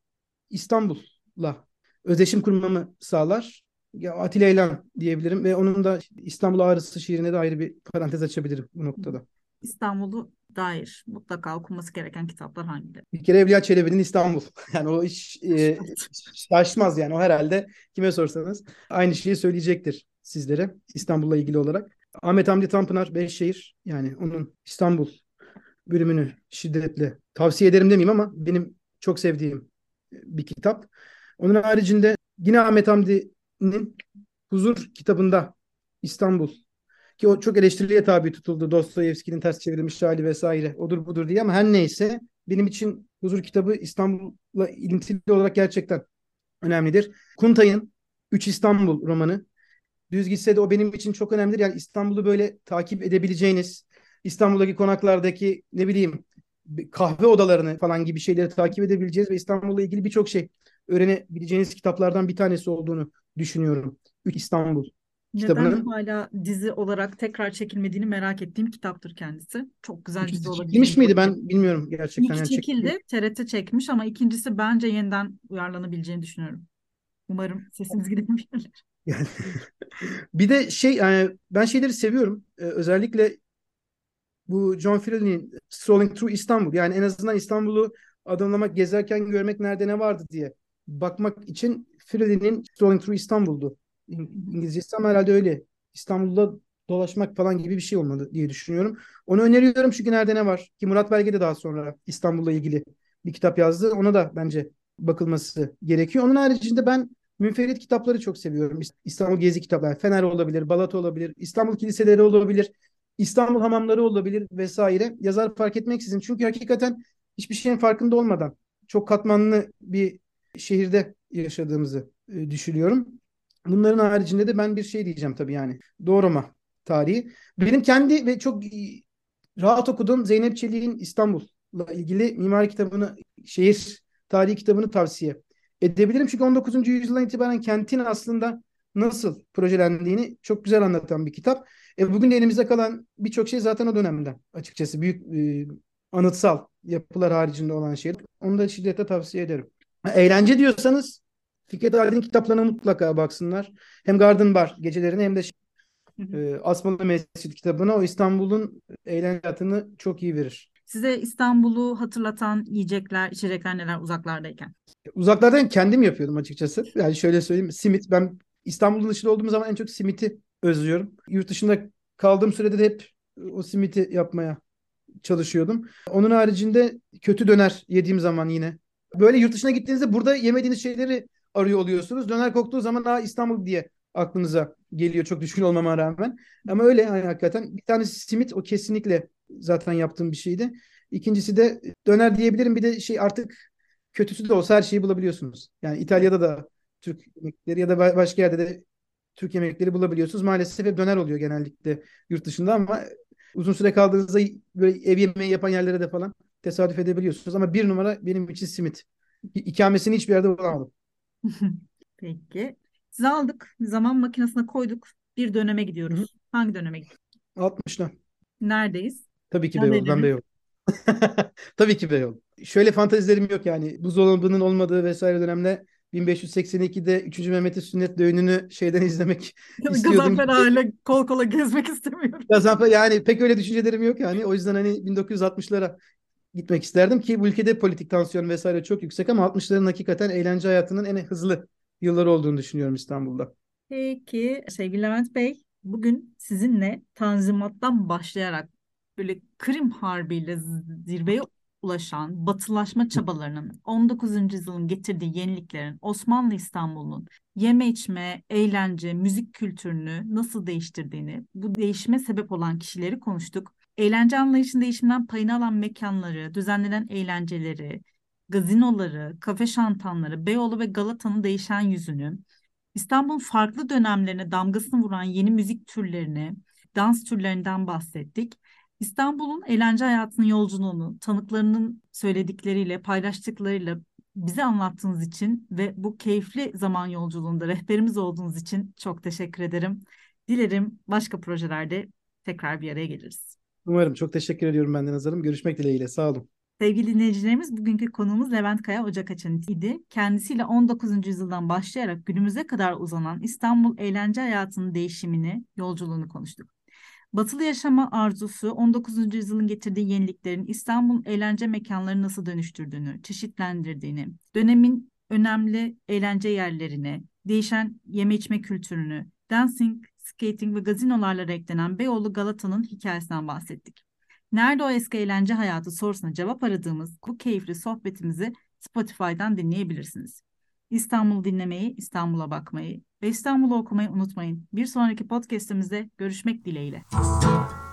İstanbul'la özdeşim kurmamı sağlar. Ya Atilla İlhan diyebilirim ve onun da İstanbul Ağrısı şiirine de ayrı bir parantez açabilirim bu noktada. İstanbul'u dair mutlaka okunması gereken kitaplar hangileri? Bir kere Evliya Çelebi'nin İstanbul. Yani o iş e, Evet. şaşmaz yani o herhalde kime sorsanız aynı şeyi söyleyecektir sizlere İstanbul'la ilgili olarak. Ahmet Hamdi Tanpınar Beyşehir yani onun İstanbul bölümünü şiddetle tavsiye ederim demeyeyim ama benim çok sevdiğim bir kitap. Onun haricinde yine Ahmet Hamdi'nin Huzur kitabında İstanbul ki o çok eleştiriye tabi tutuldu. Dostoyevski'nin ters çevrilmiş hali vesaire odur budur diye ama her neyse benim için Huzur kitabı İstanbul'la ilintili olarak gerçekten önemlidir. Kuntay'ın Üç İstanbul romanı düz gitse de o benim için çok önemlidir. Yani İstanbul'u böyle takip edebileceğiniz, İstanbul'daki konaklardaki ne bileyim kahve odalarını falan gibi şeyleri takip edebileceğiz ve İstanbul'la ilgili birçok şey öğrenebileceğiniz kitaplardan bir tanesi olduğunu düşünüyorum. Üç İstanbul Neden kitabının. hala dizi olarak tekrar çekilmediğini merak ettiğim kitaptır kendisi. Çok güzel Üç dizi dizi olabileceğini çekilmiş miydi düşünüyorum. ben bilmiyorum gerçekten. İlk Yani çekilmiş. çekildi, T R T çekmiş ama ikincisi bence yeniden uyarlanabileceğini düşünüyorum. Umarım sesimiz gidebilir. Yani bir de şey yani ben şeyleri seviyorum. Ee, özellikle bu John Fielding'in Strolling Through İstanbul yani en azından İstanbul'u adımlamak, gezerken görmek nerede ne vardı diye bakmak için Fielding'in Strolling Through İstanbul'du. İng- İngilizcesi ama herhalde öyle. İstanbul'da dolaşmak falan gibi bir şey olmalı diye düşünüyorum. Onu öneriyorum çünkü nerede ne var? Ki Murat Belge de daha sonra İstanbul'la ilgili bir kitap yazdı. Ona da bence bakılması gerekiyor. Onun haricinde ben münferit kitapları çok seviyorum. İstanbul Gezi kitapları. Fener olabilir, Balata olabilir, İstanbul kiliseleri olabilir. İstanbul hamamları olabilir vesaire. Yazar fark etmeksizin. Çünkü hakikaten hiçbir şeyin farkında olmadan çok katmanlı bir şehirde yaşadığımızı e, düşünüyorum. Bunların haricinde de ben bir şey diyeceğim tabii yani. Doğu Roma tarihi. Benim kendi ve çok e, rahat okuduğum Zeynep Çelik'in İstanbul'la ilgili mimari kitabını, şehir tarihi kitabını tavsiye edebilirim. Çünkü on dokuzuncu yüzyıldan itibaren kentin aslında nasıl projelendiğini çok güzel anlatan bir kitap. E, bugün de elimizde kalan birçok şey zaten o dönemden açıkçası. Büyük e, anıtsal yapılar haricinde olan şey. Onu da şiddetle tavsiye ederim. Ha, eğlence diyorsanız Fikret Ali'nin kitaplarına mutlaka baksınlar. Hem Garden Bar gecelerini hem de şey, Hı hı. e, Asmalı Mescid kitabına o İstanbul'un eğlence hayatını çok iyi verir. Size İstanbul'u hatırlatan yiyecekler, içecekler neler uzaklardayken? Uzaklardan kendim yapıyordum açıkçası. Yani şöyle söyleyeyim. Simit. Ben İstanbul'un dışında olduğum zaman en çok simiti özlüyorum. Yurt dışında kaldığım sürede de hep o simiti yapmaya çalışıyordum. Onun haricinde kötü döner yediğim zaman yine. Böyle yurt dışına gittiğinizde burada yemediğiniz şeyleri arıyor oluyorsunuz. Döner koktuğu zaman daha İstanbul diye aklınıza geliyor çok düşkün olmama rağmen. Ama öyle yani hakikaten. Bir tanesi simit, o kesinlikle zaten yaptığım bir şeydi. İkincisi de döner diyebilirim. Bir de şey, artık kötüsü de olsa her şeyi bulabiliyorsunuz. Yani Evet. İtalya'da da Türk yemekleri ya da ba- başka yerde de Türk yemekleri bulabiliyorsunuz. Maalesef hep döner oluyor genellikle yurt dışında, ama uzun süre kaldığınızda böyle ev yemeği yapan yerlere de falan tesadüf edebiliyorsunuz. Ama bir numara benim için simit. İ- İkamesini hiçbir yerde bulamadım. Peki. Sizi aldık. Zaman makinesine koyduk. Bir döneme Hı hı. gidiyoruz. Hangi döneme gidiyoruz? altmışta. Neredeyiz? Tabii ki Beyoğlu. Ben Neredelerin? Beyoğlu. Tabii ki Beyoğlu. Şöyle fantezilerim yok yani. Buzdolabının olmadığı vesaire dönemde bin beş yüz seksen ikide üçüncü Mehmet'in sünnet düğününü şeyden izlemek istiyordum. Gazanfer aile kol kola gezmek istemiyorum. Gazanfer, yani pek öyle düşüncelerim yok yani. O yüzden hani bin dokuz yüz altmışlara gitmek isterdim ki bu ülkede politik tansiyon vesaire çok yüksek, ama altmışların hakikaten eğlence hayatının en hızlı yılları olduğunu düşünüyorum İstanbul'da. Peki sevgili Levent Bey, bugün sizinle Tanzimat'tan başlayarak böyle Kırım Harbi ile zirveye ulaşan batılaşma çabalarının, on dokuzuncu yüzyılın getirdiği yeniliklerin, Osmanlı İstanbul'un yeme içme, eğlence, müzik kültürünü nasıl değiştirdiğini, bu değişime sebep olan kişileri konuştuk. Eğlence anlayışının değişiminden payını alan mekanları, düzenlenen eğlenceleri, gazinoları, kafe şantanları, Beyoğlu ve Galata'nın değişen yüzünü, İstanbul'un farklı dönemlerine damgasını vuran yeni müzik türlerini, dans türlerinden bahsettik. İstanbul'un eğlence hayatının yolculuğunu, tanıklarının söyledikleriyle, paylaştıklarıyla bize anlattığınız için ve bu keyifli zaman yolculuğunda rehberimiz olduğunuz için çok teşekkür ederim. Dilerim başka projelerde tekrar bir araya geliriz. Umarım. Çok teşekkür ediyorum ben de Nazarım. Görüşmek dileğiyle. Sağ olun. Sevgili dinleyicilerimiz, bugünkü konuğumuz Levent Kaya Ocakaçan idi. Kendisiyle on dokuzuncu yüzyıldan başlayarak günümüze kadar uzanan İstanbul eğlence hayatının değişimini, yolculuğunu konuştuk. Batılı yaşama arzusu, on dokuzuncu yüzyılın getirdiği yeniliklerin İstanbul'un eğlence mekanlarını nasıl dönüştürdüğünü, çeşitlendirdiğini, dönemin önemli eğlence yerlerini, değişen yeme içme kültürünü, dancing, skating ve gazinolarla eklenen Beyoğlu Galata'nın hikayesinden bahsettik. Nerede o eski eğlence hayatı sorusuna cevap aradığımız bu keyifli sohbetimizi Spotify'dan dinleyebilirsiniz. İstanbul dinlemeyi, İstanbul'a bakmayı ve İstanbul'u okumayı unutmayın. Bir sonraki podcast'imizde görüşmek dileğiyle.